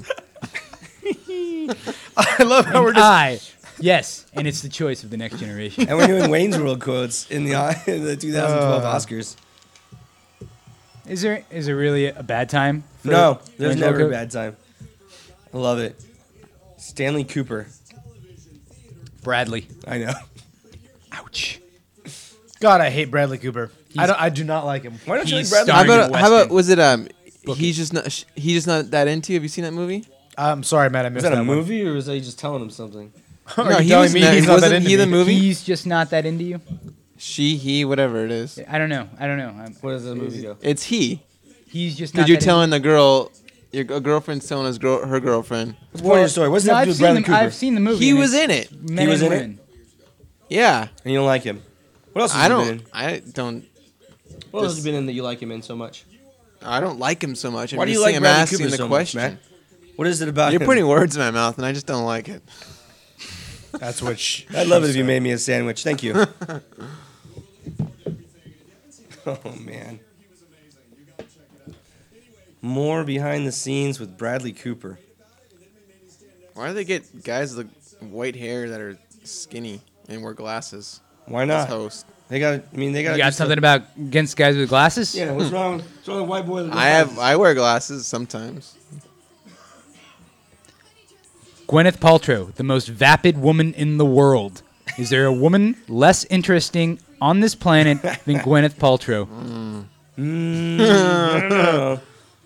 I love how we're just.
I, yes, and it's the choice of the next generation.
And we're doing Wayne's World quotes in the in the twenty twelve
Uh,
Oscars.
Is there is there really a bad time? for
No, there's
Wayne's
never a
World?
bad time. I love it. Stanley Cooper.
Bradley.
I know.
Ouch.
God, I hate Bradley Cooper. I
He's-
don't. I do not like him.
Why don't you like
He's
Bradley?
How
starring
Cooper?
in
about how about
Weston.
was it um
Book
he's just not sh- he's just not that into you? Have you seen that movie?
I'm sorry, Matt. I
Was
missed
that a
one.
movie or was he just telling him something?
Are
No,
you
he
telling
was
me
not-
he's not
wasn't
that into
he the
me?
movie?
He's just not that into you.
She, he, whatever it is.
I don't know. I don't know. I'm,
What does the movie go?
It's he.
he's just not.
Because you're
that
telling the girl, your a girlfriend's telling his girl, her girlfriend.
What's the point of your story? What's
Into,
that
no,
to do
I've
with
seen
Bradley
the,
Cooper?
I've seen the movie.
He
and
was
it's
in it.
Men
was
and
in it?
Women.
Yeah.
And you don't like him. What else has
I
he
don't.
been in?
I don't.
What else has he been in that you like him in so much?
I don't like him so much. I'm
Why do
just
you like
saying I'm
Bradley
asking
Cooper
the
so much,
question.
Matt? What is it about
You're
him?
putting words in my mouth, and I just don't like it.
That's what. Sh-
I'd love it if you made me a sandwich. Thank you. Oh, man. More behind the scenes with Bradley Cooper.
Why do they get guys with white hair that are skinny and wear glasses
Why
as
not?
host?
They got. I mean, they got.
You got something about against guys with glasses?
Yeah. What's wrong? What's wrong with white boy? with
I have.
glasses?
I wear glasses sometimes.
Gwyneth Paltrow, the most vapid woman in the world. Is there a woman less interesting on this planet than Gwyneth Paltrow?
Mm, I don't know.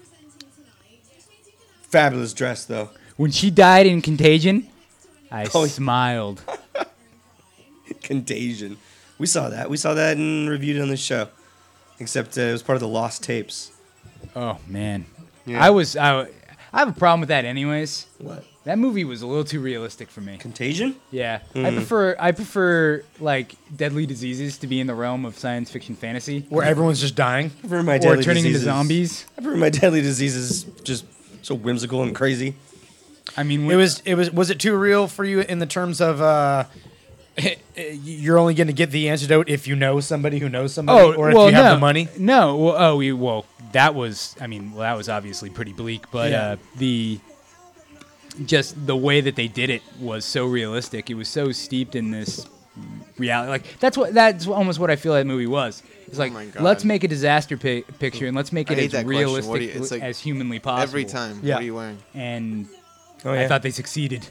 Fabulous dress, though.
When she died in Contagion, I
Oh,
smiled.
Contagion. We saw that. We saw that and reviewed it on the show. Except uh, it was part of the lost tapes.
Oh man,
Yeah.
I was I, I have a problem with that, anyways.
What?
That movie was a little too realistic for me.
Contagion?
Yeah, I prefer I prefer like deadly diseases to be in the realm of science fiction fantasy,
Where everyone's just dying.
I prefer my
or
deadly
turning
diseases.
into zombies.
I prefer my deadly diseases just so whimsical and crazy.
I mean,
It
when-
was it was was it too real for you in the terms of uh, you're only going to get the antidote if you know somebody who knows somebody,
Oh,
or if
well,
you have
no,
the money?
No, well, oh, we, well, that was, I mean, well, that was obviously pretty bleak, but
Yeah.
uh, the just the way that they did it was so realistic. It was so steeped in this reality. Like that's what that's almost what I feel that movie was. It's like
my God.
let's make a disaster pi- picture and let's make
I
it
hate
as
that question. What
realistic
do you- it's like
as humanly possible.
Every time.
Yeah.
What are you wearing?
And
Oh, yeah.
I thought they succeeded.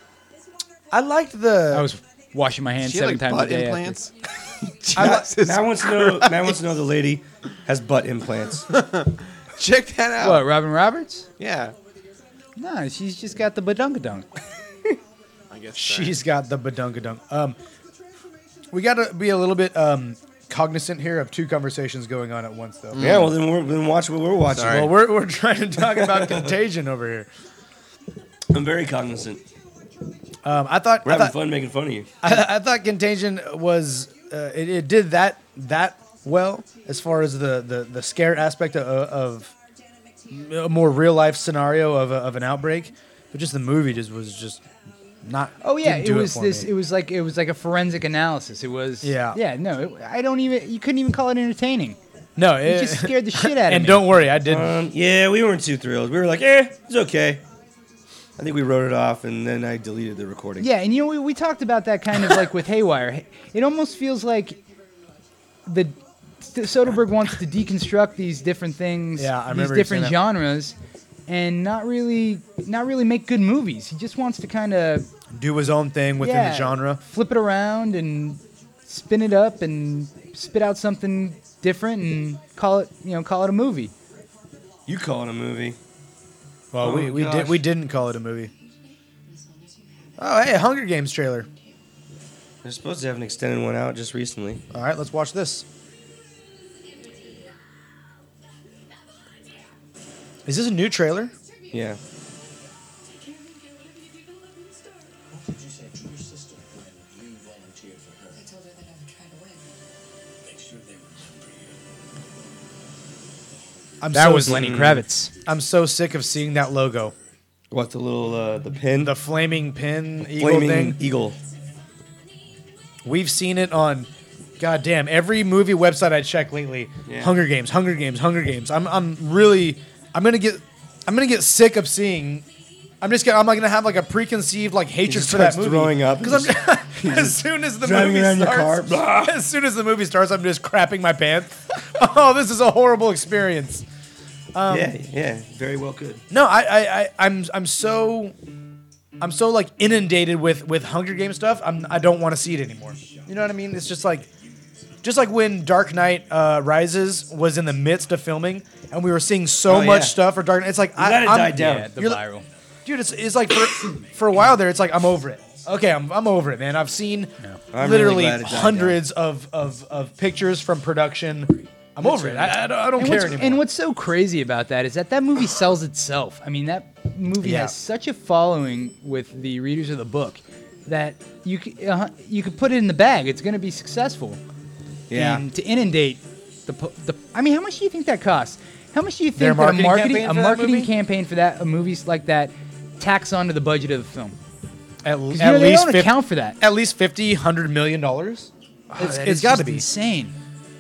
I liked the.
I was washing my hands
She had
seven
like
times
butt
a day. after.
implants.
Matt, Matt wants to know. Matt wants to know the lady has butt implants.
Check that out.
What, Robin Roberts?
Yeah.
No, she's just got the badunkadunk.
I guess
She's got the badunkadunk. Um, we got to be a little bit um, cognizant here of two conversations going on at once, though.
Yeah, well then we're then watch what we're watching.
Sorry.
Well, we're we're trying to talk about Contagion over here.
I'm very cognizant.
Um, I thought
We're
I
having
thought,
fun making fun of you.
I, I thought Contagion was uh, it, it did that that well as far as the the, the scare aspect of, of a more real life scenario of a, of an outbreak, but just the movie just was just not.
Oh yeah,
didn't
it
do
was
for
this.
me.
It was like it was like a forensic analysis. It was.
Yeah.
Yeah. No, it, I don't even. You couldn't even call it entertaining.
No,
It
it,
just scared the shit out of
and
me.
don't worry, I didn't.
Um, yeah, we weren't too thrilled. We were like, eh, it's okay. I think we wrote it off, and then I deleted the recording.
Yeah, and you know we, we talked about that kind of like with Haywire. It almost feels like the Soderbergh wants to deconstruct these different things,
Yeah, I
these
remember you
different
saying that.
genres, and not really, not really make good movies. He just wants to kind of
Do his own thing within
yeah,
the genre.
flip it around and spin it up and spit out something different and call it, you know, call it a movie.
You call it a movie.
Well,
Oh,
we, we
gosh.
did we didn't call it a movie. Oh, hey, Hunger Games trailer.
They're supposed to have an extended one out just recently.
All right, let's watch this. Is this a new trailer?
Yeah.
I'm
That
so
was
sick-
Lenny Kravitz.
I'm so sick of seeing that logo.
What, the little, uh, the pin?
The flaming pin eagle
flaming
thing.
eagle.
We've seen it on, goddamn, every movie website I checked lately.
Yeah.
Hunger Games, Hunger Games, Hunger Games. I'm, I'm really, I'm gonna get, I'm gonna get sick of seeing. I'm just gonna, I'm gonna have like a preconceived like hatred
just
for that
starts
movie.
throwing up.
because I'm as soon as the
driving
movie
around your
starts,
car.
as soon as the movie starts, I'm just crapping my pants. Oh, this is a horrible experience. Um,
yeah, yeah, very well could.
No, I, I, I, I'm, I'm so, I'm so like inundated with with Hunger Games stuff. I'm, I don't want to see it anymore. You know what I mean? It's just like, just like when Dark Knight uh, Rises was in the midst of filming, and we were seeing so
Oh,
much
yeah.
stuff for Dark Knight. It's like I,
let it
I'm,
die down.
Yeah, the
You're the-
viral.
dude. It's, it's like for for a while there, it's like I'm over it. Okay, I'm, I'm over it, man. I've seen
I'm
literally
really glad it died
hundreds of, of of pictures from production. I'm over it. I, I don't, I don't
And
care
what's,
anymore.
and what's so crazy about that is that that movie sells itself. I mean, that movie
Yeah.
has such a following with the readers of the book that you c- uh, you could put it in the bag. It's going to be successful.
Yeah.
And to inundate the, pu- the I mean, how much do you think that costs? How much do you
Their
think that a
marketing
marketing
campaign
a
for that
marketing
movie?
campaign for that a movies like that tacks onto the budget of the film?
at,
Because
at
you know, they
least
don't
fifty,
account for that.
at least fifty, hundred million dollars.
Oh,
It's,
that
it's
is
got to
just
be.
insane.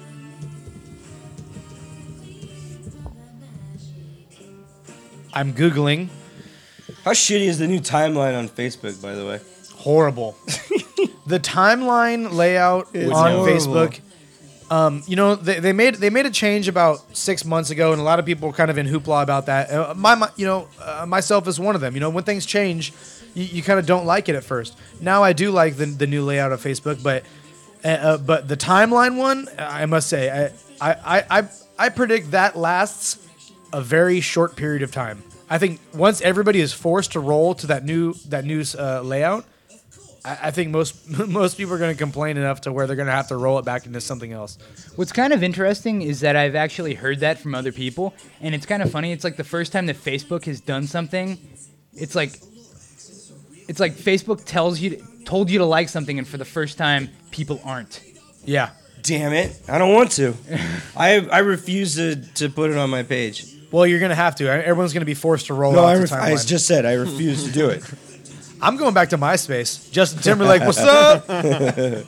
I'm googling.
How shitty is the new timeline on Facebook, by the way?
Horrible. The timeline layout
It's
on
horrible.
Facebook. Um, you know, they, they made they made a change about six months ago, and a lot of people were kind of in hoopla about that. Uh, my, my, you know, uh, myself is one of them. You know, when things change, you, you kind of don't like it at first. Now I do like the the new layout of Facebook, but uh, uh, but the timeline one, I must say, I I, I I I predict that lasts a very short period of time. I think once everybody is forced to roll to that new that new uh, layout, I, I think most most people are going to complain enough to where they're going to have to roll it back into something else.
What's kind of interesting is that I've actually heard that from other people, and it's kind of funny. It's like the first time that Facebook has done something. It's like it's like Facebook tells you to, told you to like something, and for the first time, people aren't.
Yeah.
Damn it! I don't want to. I I refuse to, to put it on my page.
Well, you're going to have to. Everyone's going to be forced to roll
No,
off
I,
the
ref- I
timeline.
just said I refuse to do it.
I'm going back to MySpace. Justin Timberlake, what's up? Did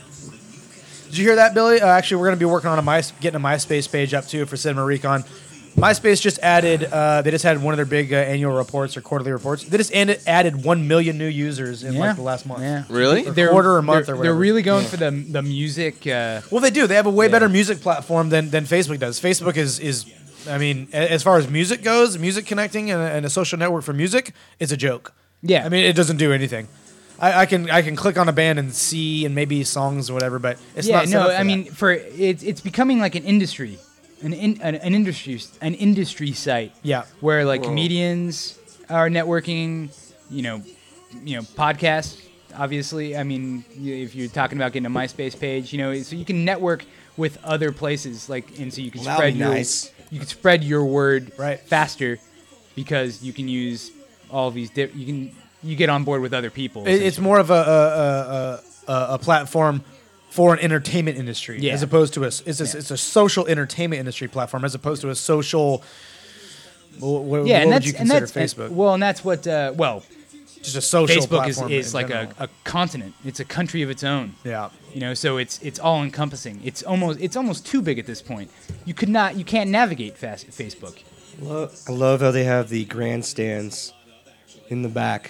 you hear that, Billy? Uh, actually, we're going to be working on a My, getting a MySpace page up too for Cinema Recon. MySpace just added. Uh, they just had one of their big uh, annual reports or quarterly reports. They just added, added one million new users in like the last month.
Yeah.
Really?
Or quarter or month
they're,
or whatever.
They're really going for the the music. Uh,
Well, they do. They have a way
Yeah.
better music platform than, than Facebook does. Facebook is is, I mean, a- as far as music goes, music connecting and a, and a social network for music is a joke.
yeah.
I mean, it doesn't do anything. I, I can I can click on a band and see and maybe songs or whatever, but it's
yeah.
not. set
No,
up for
I
that.
mean, for it's it's becoming like an industry, an in, an, an industry an industry site.
Yeah.
Where like comedians are networking, you know, you know, podcasts. Obviously, I mean, y- if you're talking about getting a MySpace page, you know, so you can network with other places, like, and so you can
Well, that'd
spread
be
your
nice.
you can spread your word
Right.
faster because you can use all these. Di- you can you get on board with other people.
It- it's more of a a, a, a a platform for an entertainment industry
Yeah.
as opposed to a s- it's a,
Yeah.
it's a social entertainment industry platform as opposed to a social. What, what,
yeah,
what
and
would
that's
you
and
consider
that's
Facebook?
well, and that's what uh, well,
Just a social
Facebook is,
platform
is
in
like a,
general.
a continent. It's a country of its own.
Yeah.
You know, so it's it's all encompassing. It's almost it's almost too big at this point. You could not you can't navigate fast Facebook.
Lo- I love how they have the grandstands in the back.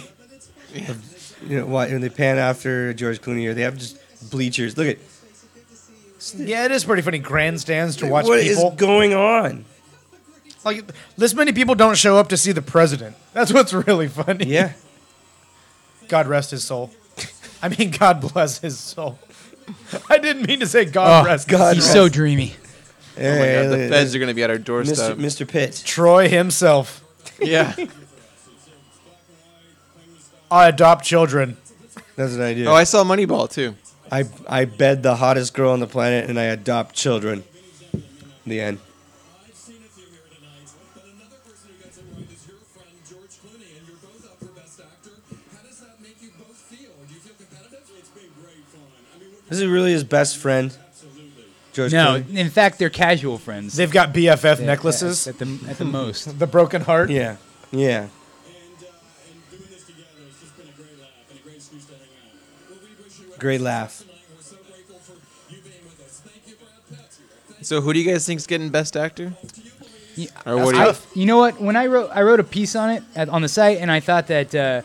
Of- you know, why when they pan after George Clooney, or they have just bleachers. Look at
Yeah, it is pretty funny. Grandstands to watch
what is
people.
going on.
Like this many people don't show up to see the president. That's what's really funny.
Yeah,
God rest his soul. I mean, God bless his soul. I didn't mean to say God
Oh,
rest.
God
his
He's
soul.
so dreamy.
Oh my
Hey,
god, the
look-
feds are gonna be at our
Mister
doorstep.
Mister Pitt.
Troy himself.
Yeah.
I adopt children.
That's what I do.
Oh, I saw Moneyball too.
I I bed the hottest girl on the planet, and I adopt children. The end. This is really his best friend, George
No,
Clooney.
in fact, they're casual friends.
They've got B F F
Yeah,
necklaces.
at the at the most.
The broken heart.
Yeah, yeah. Great laugh.
So who do you guys think's getting Best Actor?
Yeah,
Or what do you?
I, you know what? When I wrote, I wrote a piece on it at, on the site, and I thought that. Uh,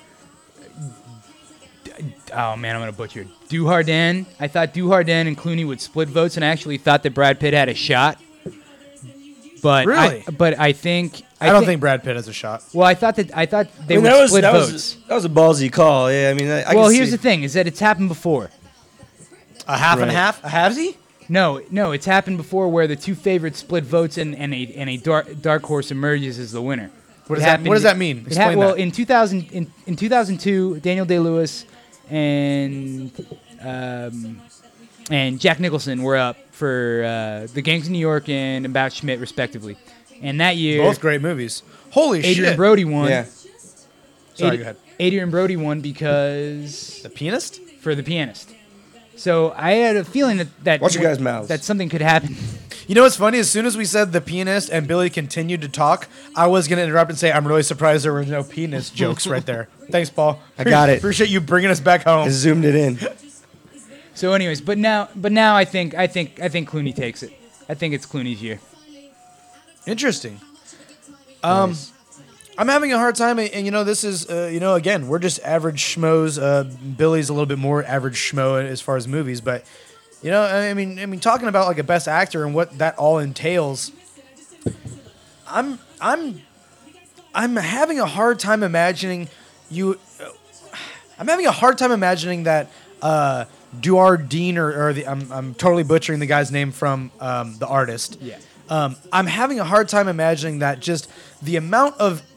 d- oh man, I'm gonna butcher it. Dujardin. I thought Dujardin and Clooney would split votes, and I actually thought that Brad Pitt had a shot. But
Really?
I, but I think
I, don't think Brad Pitt has a shot.
Well, I thought that I thought they
I mean,
would
that was
split
that
votes.
was that was a ballsy call. Yeah, I mean, I, I
well,
can
here's
see-
the thing: is that it's happened before.
A half and
Right.
half? A halvesy?
No, no, it's happened before where the two favorites split votes and, and a and a dark, dark horse emerges as the winner.
What
It
does that-
happened-
what does that mean?
It
Explain
well,
that.
in two thousand in, in two thousand two, Daniel Day Lewis and um, and Jack Nicholson were up for uh, The Gangs of New York and About Schmidt, respectively. And that year,
Both great movies. Holy
Adrian
shit.
Brody won.
Yeah,
Sorry,
Ad-
go ahead.
Adrian Brody won because
The pianist?
for The Pianist. So I had a feeling that that
Watch your guys' mouths.
that something could happen.
You know what's funny? As soon as we said the pianist and Billy continued to talk, I was going to interrupt and say, I'm really surprised there were no pianist jokes right there. Thanks, Paul.
I got it.
Appreciate you bringing us back home.
I zoomed it in.
So, anyways, but now, but now I think, I think, I think Clooney takes it. I think it's Clooney's year.
Interesting. Um, I'm having a hard time, and, and, you know, this is, uh, you know, again, we're just average schmoes. Uh, Billy's a little bit more average schmo as far as movies, but you know, I mean, I mean, talking about like a best actor and what that all entails, I'm, I'm, I'm having a hard time imagining you. Uh, I'm having a hard time imagining that uh, Dujardin or, or the I'm, I'm totally butchering the guy's name from um, The Artist.
Yeah.
Um, I'm having a hard time imagining that just the amount of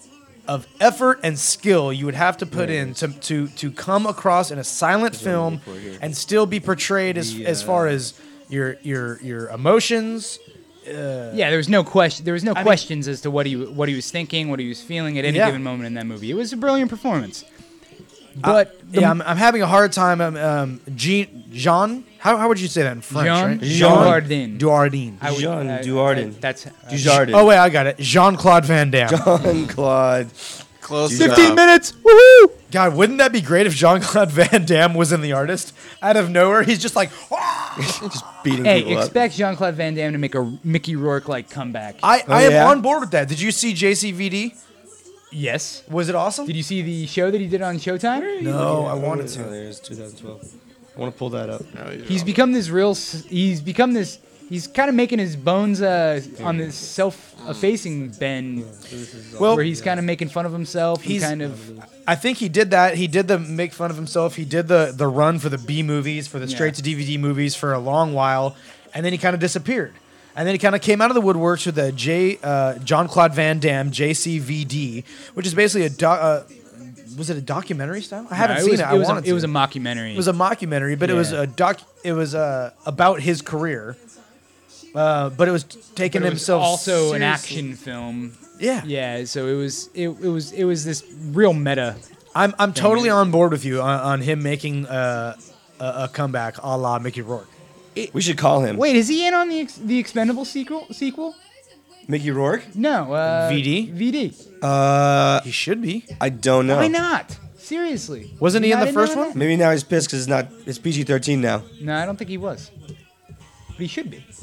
of effort and skill you would have to put in to, to to come across in a silent film and still be portrayed as as far as your your your emotions. Uh,
Yeah, there was no question. There was no
I mean-
questions as to what he what he was thinking, what he was feeling at any
Yeah.
given moment in that movie. It was a brilliant performance. But the
yeah, I'm, I'm having a hard time. Um, um Jean, Jean, how, how would you say that in French?
Jean
right?
Dujardin.
Dujardin.
I would-
Jean
uh,
Dujardin.
uh, That's uh,
Dujardin.
Oh wait, I got it. Jean-Claude Van Damme.
Jean Claude.
Close
fifteen
job.
minutes. Woohoo!
God, wouldn't that be great if Jean-Claude Van Damme was in The Artist? Out of nowhere, he's just like,
Just beating
Hey,
people up.
expect Jean-Claude Van Damme to make a Mickey Rourke like comeback.
I,
Oh,
I am
yeah?
on board with that. Did you see J C V D?
Yes.
Was it awesome?
Did you see the show that he did on Showtime?
No, I wanted
Oh,
to.
there's twenty twelve. I want to pull that up.
No, you
He's
don't.
become this real. s- He's become this. He's kind of making his bones uh, on this self-effacing bend,
Well,
where he's kind of making fun of himself. And
He's-
kind of.
I think he did that. He did the make fun of himself. He did the the run for the B movies, for the
Yeah.
straight to D V D movies for a long while, and then he kind of disappeared. And then he kind of came out of the woodworks with the J uh, John Claude Van Damme J C V D, which is basically a do- uh, was it a documentary style? I haven't
No,
seen
was,
it. I
was
wanted
a,
to.
It was a mockumentary.
It was a mockumentary, but it was
Yeah.
a doc. It was uh, about his career, uh, but it was taking
But it was
himself
also an
seriously.
action film.
Yeah,
Yeah, so it was. It, it was. It was this real meta.
I'm I'm totally on board with you on, on him making uh, a, a comeback, a la Mickey Rourke.
We should call him.
Wait, is he in on the ex- the Expendable sequel? Sequel?
Mickey Rourke?
No. Uh,
V D?
V D.
Uh,
He should be.
I don't know.
Why not? Seriously.
Wasn't he in
Not
the first
on
one?
that?
Maybe now he's pissed because it's not. It's P G thirteen now.
No, I don't think he was. But he should be.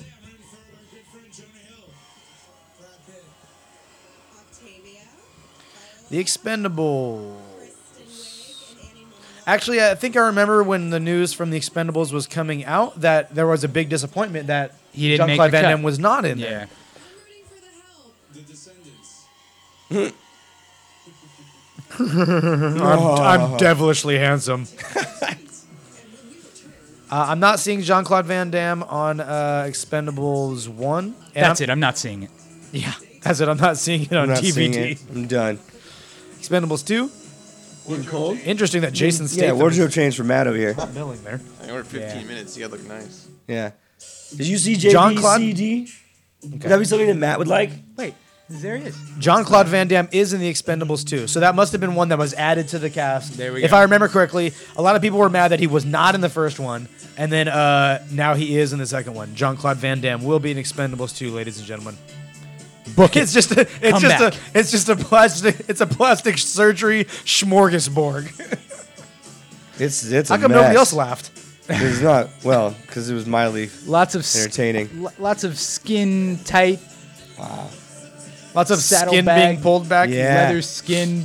The Expendables. Actually, I think I remember when the news from The Expendables was coming out that there was a big disappointment that
He didn't make
Jean-Claude
the
Van
cut.
Damme was not in there.
Yeah.
I'm, I'm devilishly handsome. uh, I'm not seeing Jean-Claude Van Damme on uh, Expendables one. And
That's
I'm,
it. I'm not seeing it.
Yeah, that's it. I'm not seeing it on
I'm not
D V D.
seeing it. I'm done.
Expendables two.
cold?
Interesting that Jason
Yeah,
Statham
wardrobe
is
change for Matt over here.
not milling there.
I ordered fifteen
Yeah.
minutes. You gotta look nice.
Yeah. Did you see J
John
B
Claude-
C D? Would that be something that Matt would like?
Wait, there he is.
Jean-Claude Van Damme is in the Expendables two, so that must have been one that was added to the cast.
There we
If
go.
I remember correctly, a lot of people were mad that he was not in the first one, and then uh, now he is in the second one. Jean-Claude Van Damme will be in Expendables two, ladies and gentlemen. Book it's just a, it's
Come
just
back.
a it's just a plastic it's a plastic surgery smorgasbord.
It's it's a
How come
mess.
nobody else laughed?
It's not. Well, because it was mildly
Lots of s-
entertaining.
l- lots of skin tight
Lots of
Saddle
skin
bag.
being pulled back.
Yeah.
leather skin.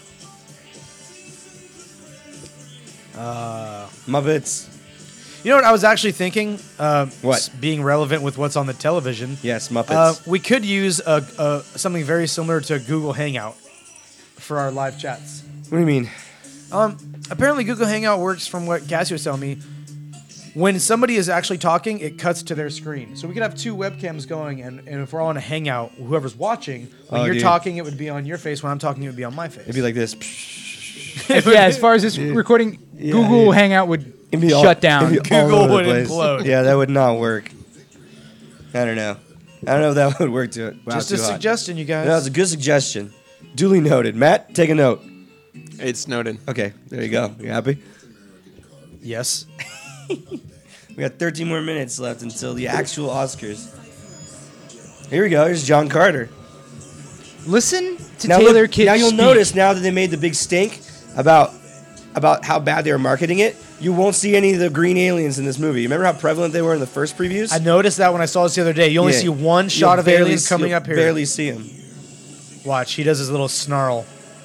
Muppets.
You know what I was actually thinking? Uh,
What?
s- Being relevant with what's on the television.
Yes, Muppets.
Uh, we could use a, a, something very similar to Google Hangout for our live chats.
what do you mean?
Um, apparently, Google Hangout works from what Cassie was telling me. When somebody is actually talking, it cuts to their screen. So we could have two webcams going, and, and if we're all on a Hangout, whoever's watching, when
Oh,
you're
dude.
talking, it would be on your face. When I'm talking, it would be on my face.
It'd be like this.
Yeah, as far as this recording,
Yeah,
Google
yeah.
Hangout would
It'd be all-
shut down.
it'd be all
Google
over the
would
place.
implode.
Yeah, that would not work. I don't know. I don't know if that would work to it. Wow,
Just a
too hot.
suggestion, you guys.
No, it's a good suggestion. Duly noted. Matt, take a note.
It's Snowden.
Okay, there you go. You happy?
Yes.
We got thirteen more minutes left until the actual Oscars. Here we go. Here's John Carter.
Listen to
Now,
Taylor
look,
Kitsch
now you'll
speak.
notice now that they made the big stink about about how bad they were marketing it. You won't see any of the green aliens in this movie. Remember how prevalent they were in the first previews?
I noticed that when I saw this the other day. You only
Yeah.
see one
You'll
shot of
barely
aliens
see-
coming
you'll
up here.
Barely see them.
Watch, he does his little snarl.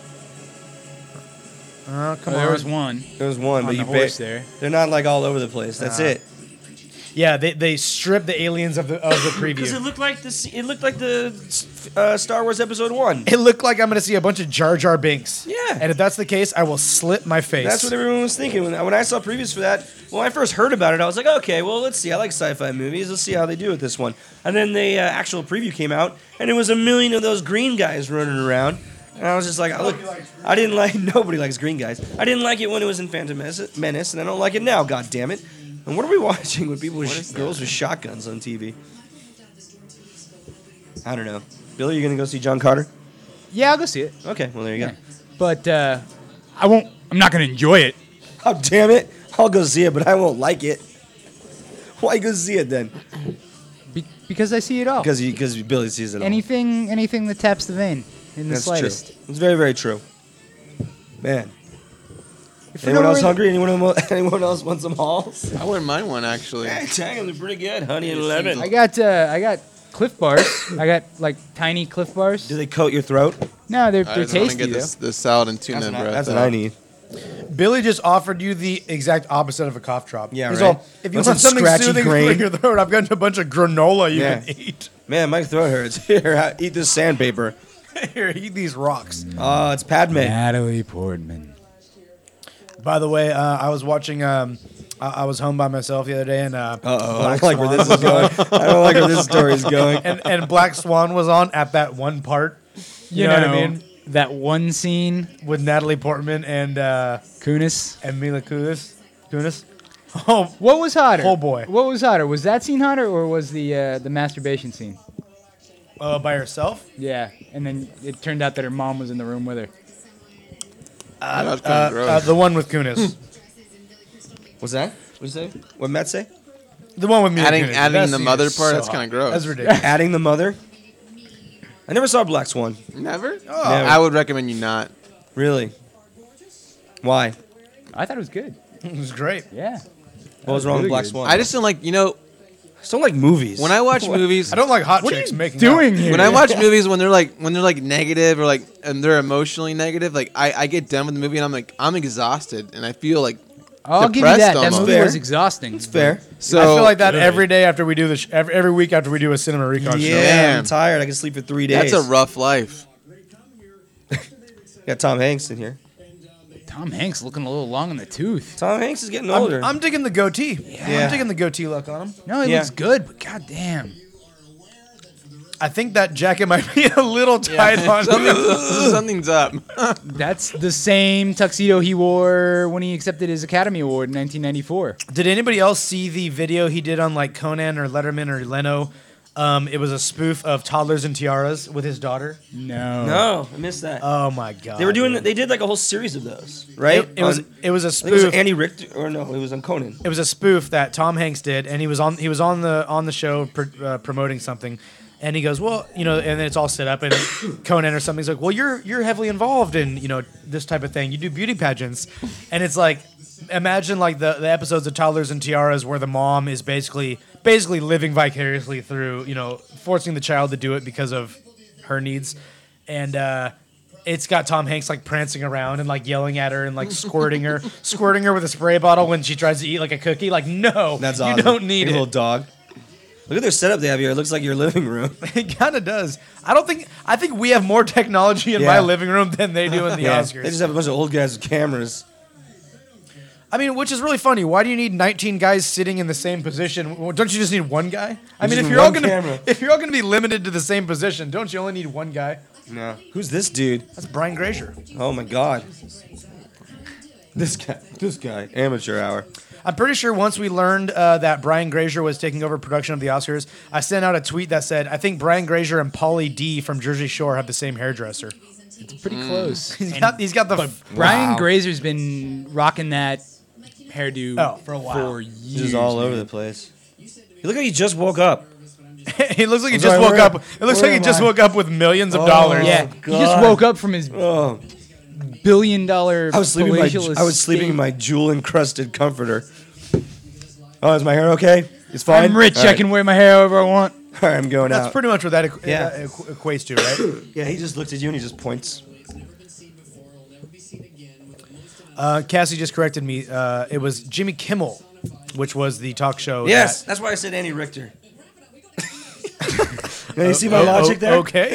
Oh, come
Oh, there
on.
was one
There was one,
on
but
the
you
horse
ba-
there.
They're not like all over the place. That's
Nah.
it.
Yeah, they, they stripped the aliens of the of the
Because it
preview.
looked like this. It looked like the uh, Star Wars Episode One.
It looked like I'm going to see a bunch of Jar Jar Binks.
Yeah.
And if that's the case, I will slit my face.
That's what everyone was thinking when, when I saw previews for that. When I first heard about it, I was like, okay, well, let's see. I like sci-fi movies. Let's see how they do with this one. And then the uh, actual preview came out, and it was a million of those green guys running around. And I was just like, I look, I didn't like. Nobody likes green guys. I didn't like it when it was in Phantom Menace, Menace, and I don't like it now. God damn it! And what are we watching with people, with sh- girls with shotguns on T V? I don't know. Billy, you gonna go see John Carter?
Yeah, I'll go see it.
Okay, well there you go.
But uh, I won't. I'm not gonna enjoy it.
Oh damn it! I'll go see it, but I won't like it. Why go see it then?
Be- because I see it all.
Because because Billy sees it all.
Anything, anything that taps the vein in the
That's
slightest.
true. It's very very true. Man.
If
Anyone
no
else
reason-
hungry? Anyone else, anyone else want some halls?
I wouldn't mind one actually.
Hey, dang, they're pretty good. Honey and lemon.
I got, uh, I got Cliff Bars. I got like tiny Cliff Bars.
Do they coat your throat?
No, they're
I
they're
just want to
tasty
get
though.
this, this salad and tuna
That's, what I,
bread.
that's what
though.
I need.
Billy just offered you the exact opposite of a cough drop.
Yeah,
He's
right.
all, if you
Want
want
some
something
scratchy
soothing
grain?
for your throat, I've got a bunch of granola you
Yeah.
can eat.
Man, my throat hurts. Here, ha- eat this sandpaper.
Here, eat these rocks.
Oh, it's Padme.
Natalie Portman.
By the way, uh, I was watching. Um, I, I was home by myself the other day, and uh,
Uh-oh, I
Black
don't like where
Swan
this is
was
going.
on.
I don't like where this story is going.
and, and Black Swan was on at that one part. You,
You
know,
know,
what I mean?
that one scene,
With Natalie Portman and uh,
Kunis.
and Mila Kunis. Kunis. Oh,
What was hotter?
Oh, boy.
What was hotter? Was that scene hotter, or was the uh, the masturbation scene?
uh, by herself.
Yeah, and then it turned out that her mom was in the room with her.
That was
Uh,
kind of gross.
uh, the one with Kunis.
What's that? What'd you say? What Matt say?
the one with Mila
Adding-
Kunis.
adding
That
the
scene
mother
is
part,
so
that's kinda
hot.
gross.
That's ridiculous.
Adding the mother? I never saw Black Swan.
Never?
Never.
I would recommend you not.
Really? Why?
I thought it was good.
It was great.
Yeah.
What was wrong
really
with Black
good.
Swan?
I just don't like, you know,
I just don't like movies.
when I watch movies,
I don't like hot
What are
chicks
you
making
doing
out.
here?
when I watch movies when they're like when they're like negative or like and they're emotionally negative, like I, I get done with the movie and I'm like I'm exhausted and I feel like
I'll give you
depressed
that. That
almost.
movie
Fair.
was exhausting.
It's fair.
so.
I feel like that every day after we do this, every, every week after we do a cinema recon
Yeah,
show.
Damn.
I'm tired. I can sleep for three days.
That's a rough life.
Got Tom Hanks in here.
Tom Hanks looking a little long in the tooth.
Tom Hanks is getting older.
I'm, I'm digging the goatee.
Yeah.
I'm digging the goatee look on him.
No, it
Yeah.
looks good, but goddamn.
I think that jacket might be a little tight on him.
Something, something's up.
That's the same tuxedo he wore when he accepted his Academy Award in nineteen ninety-four.
Did anybody else see the video he did on like Conan or Letterman or Leno? Um, it was a spoof of Toddlers and Tiaras with his daughter.
No.
no, I missed that.
Oh my god!
they were doing.
dude.
They did like a whole series of those, right?
It, it was
On-
it was a
I think it was
spoof.
Andy Richter, or no, it was on Conan.
It was a spoof that Tom Hanks did, and he was on he was on the on the show pr- uh, promoting something, and he goes, well, you know, and then it's all set up, and Conan or something's like, well, you're you're heavily involved in you know this type of thing. You do beauty pageants, and it's like, imagine like the, the episodes of Toddlers and Tiaras where the mom is basically basically living vicariously through you know forcing the child to do it because of her needs, and. uh It's got Tom Hanks like prancing around and like yelling at her and like squirting her, squirting her with a spray bottle when she tries to eat like a cookie. Like, no,
That's
you
awesome.
don't need
Your
it.
little dog. Look at their setup they have here. It looks like your living room.
It kind of does. I don't think. I think we have more technology in my
Yeah.
living room than they do in the
Yeah,
Oscars.
they just have a bunch of old guys with cameras.
I mean, which is really funny. Why do you need nineteen guys sitting in the same position? Well, don't you just need one guy? I
You
mean,
just
if
need
you're all
one
gonna
camera.
if you're all gonna be limited to the same position, don't you only need one guy?
No. Who's this dude?
That's Brian Grazer.
Oh my god. This guy. This guy. Amateur hour.
I'm pretty sure once we learned uh, that Brian Grazer was taking over production of the Oscars, I sent out a tweet that said, "I think Brian Grazer and Pauly D from Jersey Shore have the same hairdresser."
It's pretty close.
He's
And-
got he's got the
but
f-
Brian
Wow.
Grazer's been rocking that hairdo
Oh, for a while.
for years.
Just all over
man.
the place. You look like he just woke up.
he looks like he
I'm
just
sorry,
woke
where-
up. It looks
where
like he
am
just
I?
woke up with millions of
Oh.
dollars.
Yeah, he
God.
just woke up from his
Oh,
billion dollar.
I was sleeping. In my,
palatial
I was sleeping in
estate.
my jewel encrusted comforter. Oh, is my hair okay? It's fine.
I'm rich.
All
I
right.
can wear my hair however I want.
All right, I'm going
That's
out.
pretty much what that equ-
Yeah.
uh, equ- equates to, right?
Yeah, he just looks at you and he just points.
Uh, Cassie just corrected me. Uh, it was Jimmy Kimmel, which was the talk show.
Yes,
that-
that's why I said Andy Richter. Now, you see my
Oh,
logic
oh,
there?
Okay.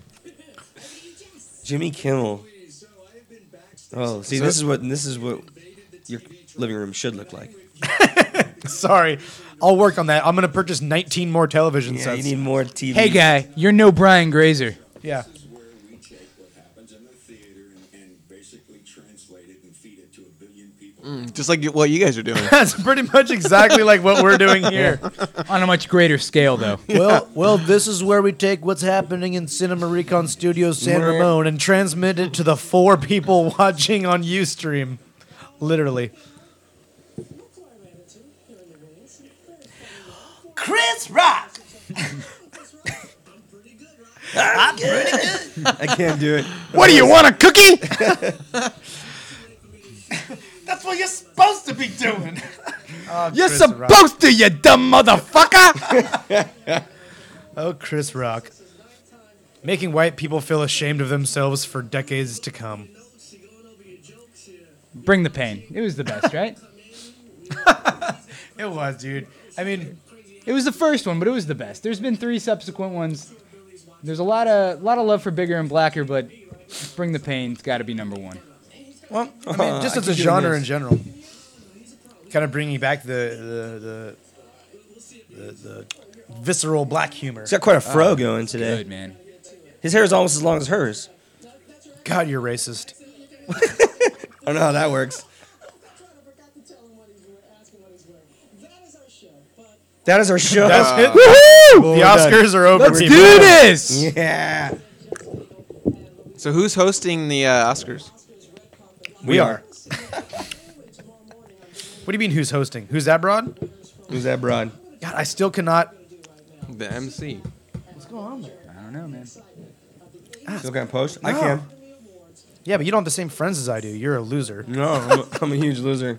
Jimmy Kimmel. Oh, see, this is what this is what your living room should look like.
Sorry. I'll work on that. I'm going to purchase nineteen more television
Yeah,
sets.
you need more T V.
Hey, guy, you're no Brian Grazer.
yeah.
Mm, just like what you guys are doing.
That's pretty much exactly like what we're doing here.
On a much greater scale, though.
Well, well, this is where we take what's happening in Cinema Recon Studios San Ramon and transmit it to the four people watching on Ustream. Literally. Chris Rock. I'm pretty good.
I can't do it.
What do you want, a cookie? That's what you're supposed to be doing. Oh,
You're
Chris
supposed
Rock.
to, you dumb motherfucker!
Oh, Chris Rock. Making white people feel ashamed of themselves for decades to come.
Bring the pain. It was the best, right?
It was, dude. I mean,
It was the first one, but it was the best. There's been three subsequent ones. There's a lot of lot of love for Bigger and Blacker, but Bring the Pain's got to be number one.
well, I mean, just
I
as a
keep doing
genre
this.
in general. Kind of bringing back the the, the the the visceral black humor.
He's got quite a fro going today.
Good, man.
His hair is almost as long as hers.
God, you're racist.
I don't know how that works. That is our show.
That's it.
Woohoo!
The Oscars are over.
Let's
people.
do this!
Yeah.
So who's hosting the uh, Oscars?
We are.
What do you mean? Who's hosting? Who's that broad?
Who's that broad?
God, I still cannot.
The M C.
What's going on there?
I don't know, man.
Still got post? I
No.
can.
Yeah, but you don't have the same friends as I do. You're a loser.
No, I'm a, I'm a huge loser.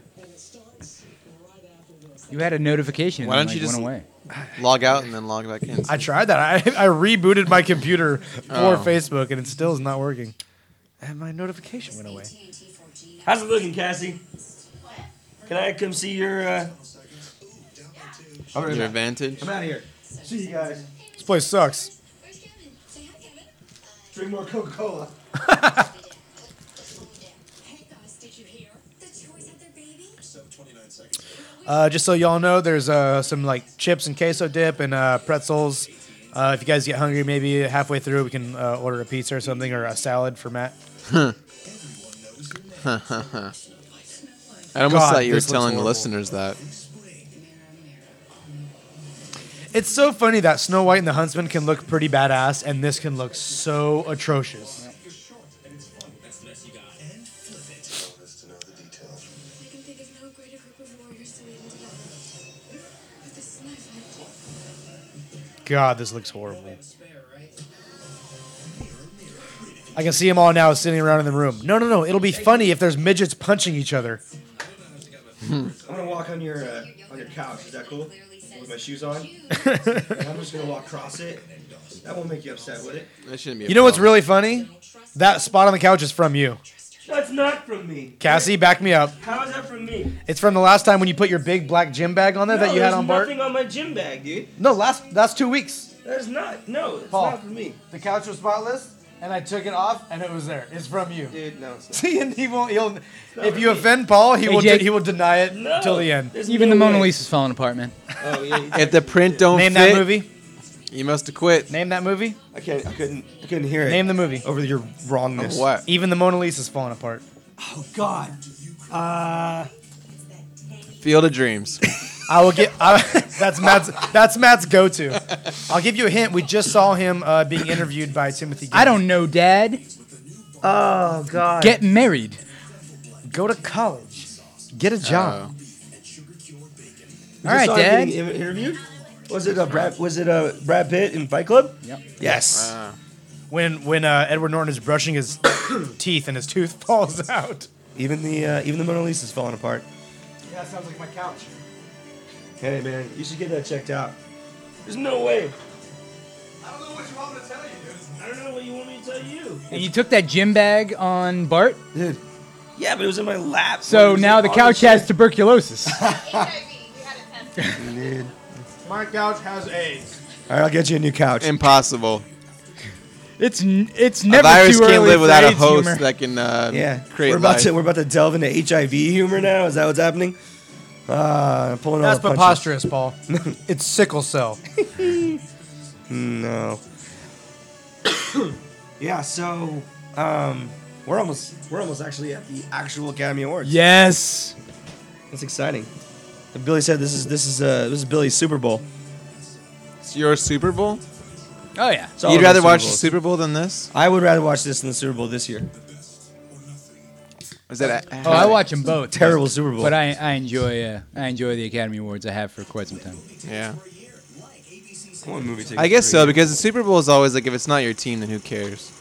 You had a notification.
Why
and
don't
then,
you
like,
just-
went away?
Log out and then log back in.
I tried that. I, I rebooted my computer for
Oh.
Facebook, and it still is not working. And my notification went away.
How's it looking, Cassie? Can I come see your, uh... I'll be right
Your
back.
advantage.
I'm out of here. See you guys.
This place sucks.
Drink more Coca-Cola.
Uh, just so y'all know, there's uh, some like chips and queso dip and uh, pretzels. Uh, if you guys get hungry, maybe halfway through we can uh, order a pizza or something or a salad for Matt.
I almost
God,
thought you were
this looks
telling the
horrible.
listeners that.
It's so funny that Snow White and the Huntsman can look pretty badass, and this can look so atrocious. God, this looks horrible. I can see them all now sitting around in the room. No, no, no. It'll be funny if there's midgets punching each other.
I'm gonna walk on your uh, on your couch. Is that cool? With my shoes on. And I'm just gonna walk across it. That won't make you upset, would it?
That shouldn't be. A
You know what's
problem.
really funny? That spot on the couch is from you.
That's not from me.
Cassie, back me up.
How is that from me?
It's from the last time when you put your big black gym bag on there that you had on Bart.
nothing on my gym bag, dude.
No, last that's two weeks.
There's not. No, it's
Paul.
not from me.
The couch was spotless, and I took it off, and it was there. It's from you.
Dude, no. It's not.
See, and he won't. He'll. If you offend Paul, he
Hey,
will.
Jake.
he will deny it
No.
till the end.
There's
Even
no
the Mona
way.
Lisa's falling apart, man.
Oh, yeah. you-
If the print don't
Name
fit,
that movie.
you must have quit.
Name that movie.
I can't. I couldn't. I couldn't hear it.
Name the movie.
over your wrongness.
What?
Even the Mona Lisa's falling apart.
Oh God. Uh.
Field of Dreams.
I will get. I, that's Matt's. That's Matt's go-to. I'll give you a hint. We just saw him uh, being interviewed by Timothy.
I
Gilliam.
don't know, Dad.
Oh God.
Get married.
Go to college. Get a job.
Oh.
You
All right,
saw him
Dad.
getting in- interviewed. Was it a Brad? Was it a Brad Pitt in Fight Club?
Yep.
Yes.
Uh,
When when uh, Edward Norton is brushing his teeth and his tooth falls out.
Even the uh, even the Mona Lisa's falling apart.
Yeah, that sounds like my couch.
Hey man, you should get that checked out. There's no way.
I don't know what you want me to tell you, dude.
I don't know what you want me to tell you.
And you took that gym bag on Bart,
Dude. Yeah, but it was in my lap.
so
What,
now
was
the
it
couch
all
has tuberculosis.
H I V. We had it tested.
shit? Dude.
My couch has AIDS.
All right, I'll get you a new couch.
impossible.
It's n- it's
A
never
virus
too
can't
early
live
for
without a
AIDS
host
humor.
that can uh,
Yeah,
create
we're about
life.
to we're about to delve into H I V humor now. Is that what's happening? Uh, I'm pulling all
That's
the punches.
preposterous, Paul. It's sickle cell.
No. Yeah, so um, we're almost we're almost actually at the actual Academy Awards.
Yes.
That's exciting. And Billy said this is this is uh, this is Billy's Super Bowl.
It's your Super Bowl?
Oh yeah.
It's all
You'd
of our
rather
Super
watch the
Bowls.
Super Bowl than this?
I would rather watch this than the Super Bowl this year.
Is that
Oh, I watch them both.
Terrible Super Bowl.
But I I enjoy uh, I enjoy the Academy Awards. I have for quite some time.
Yeah.
I want movie tickets
I guess
for
so
you.
because the Super Bowl is always like if it's not your team, then who cares?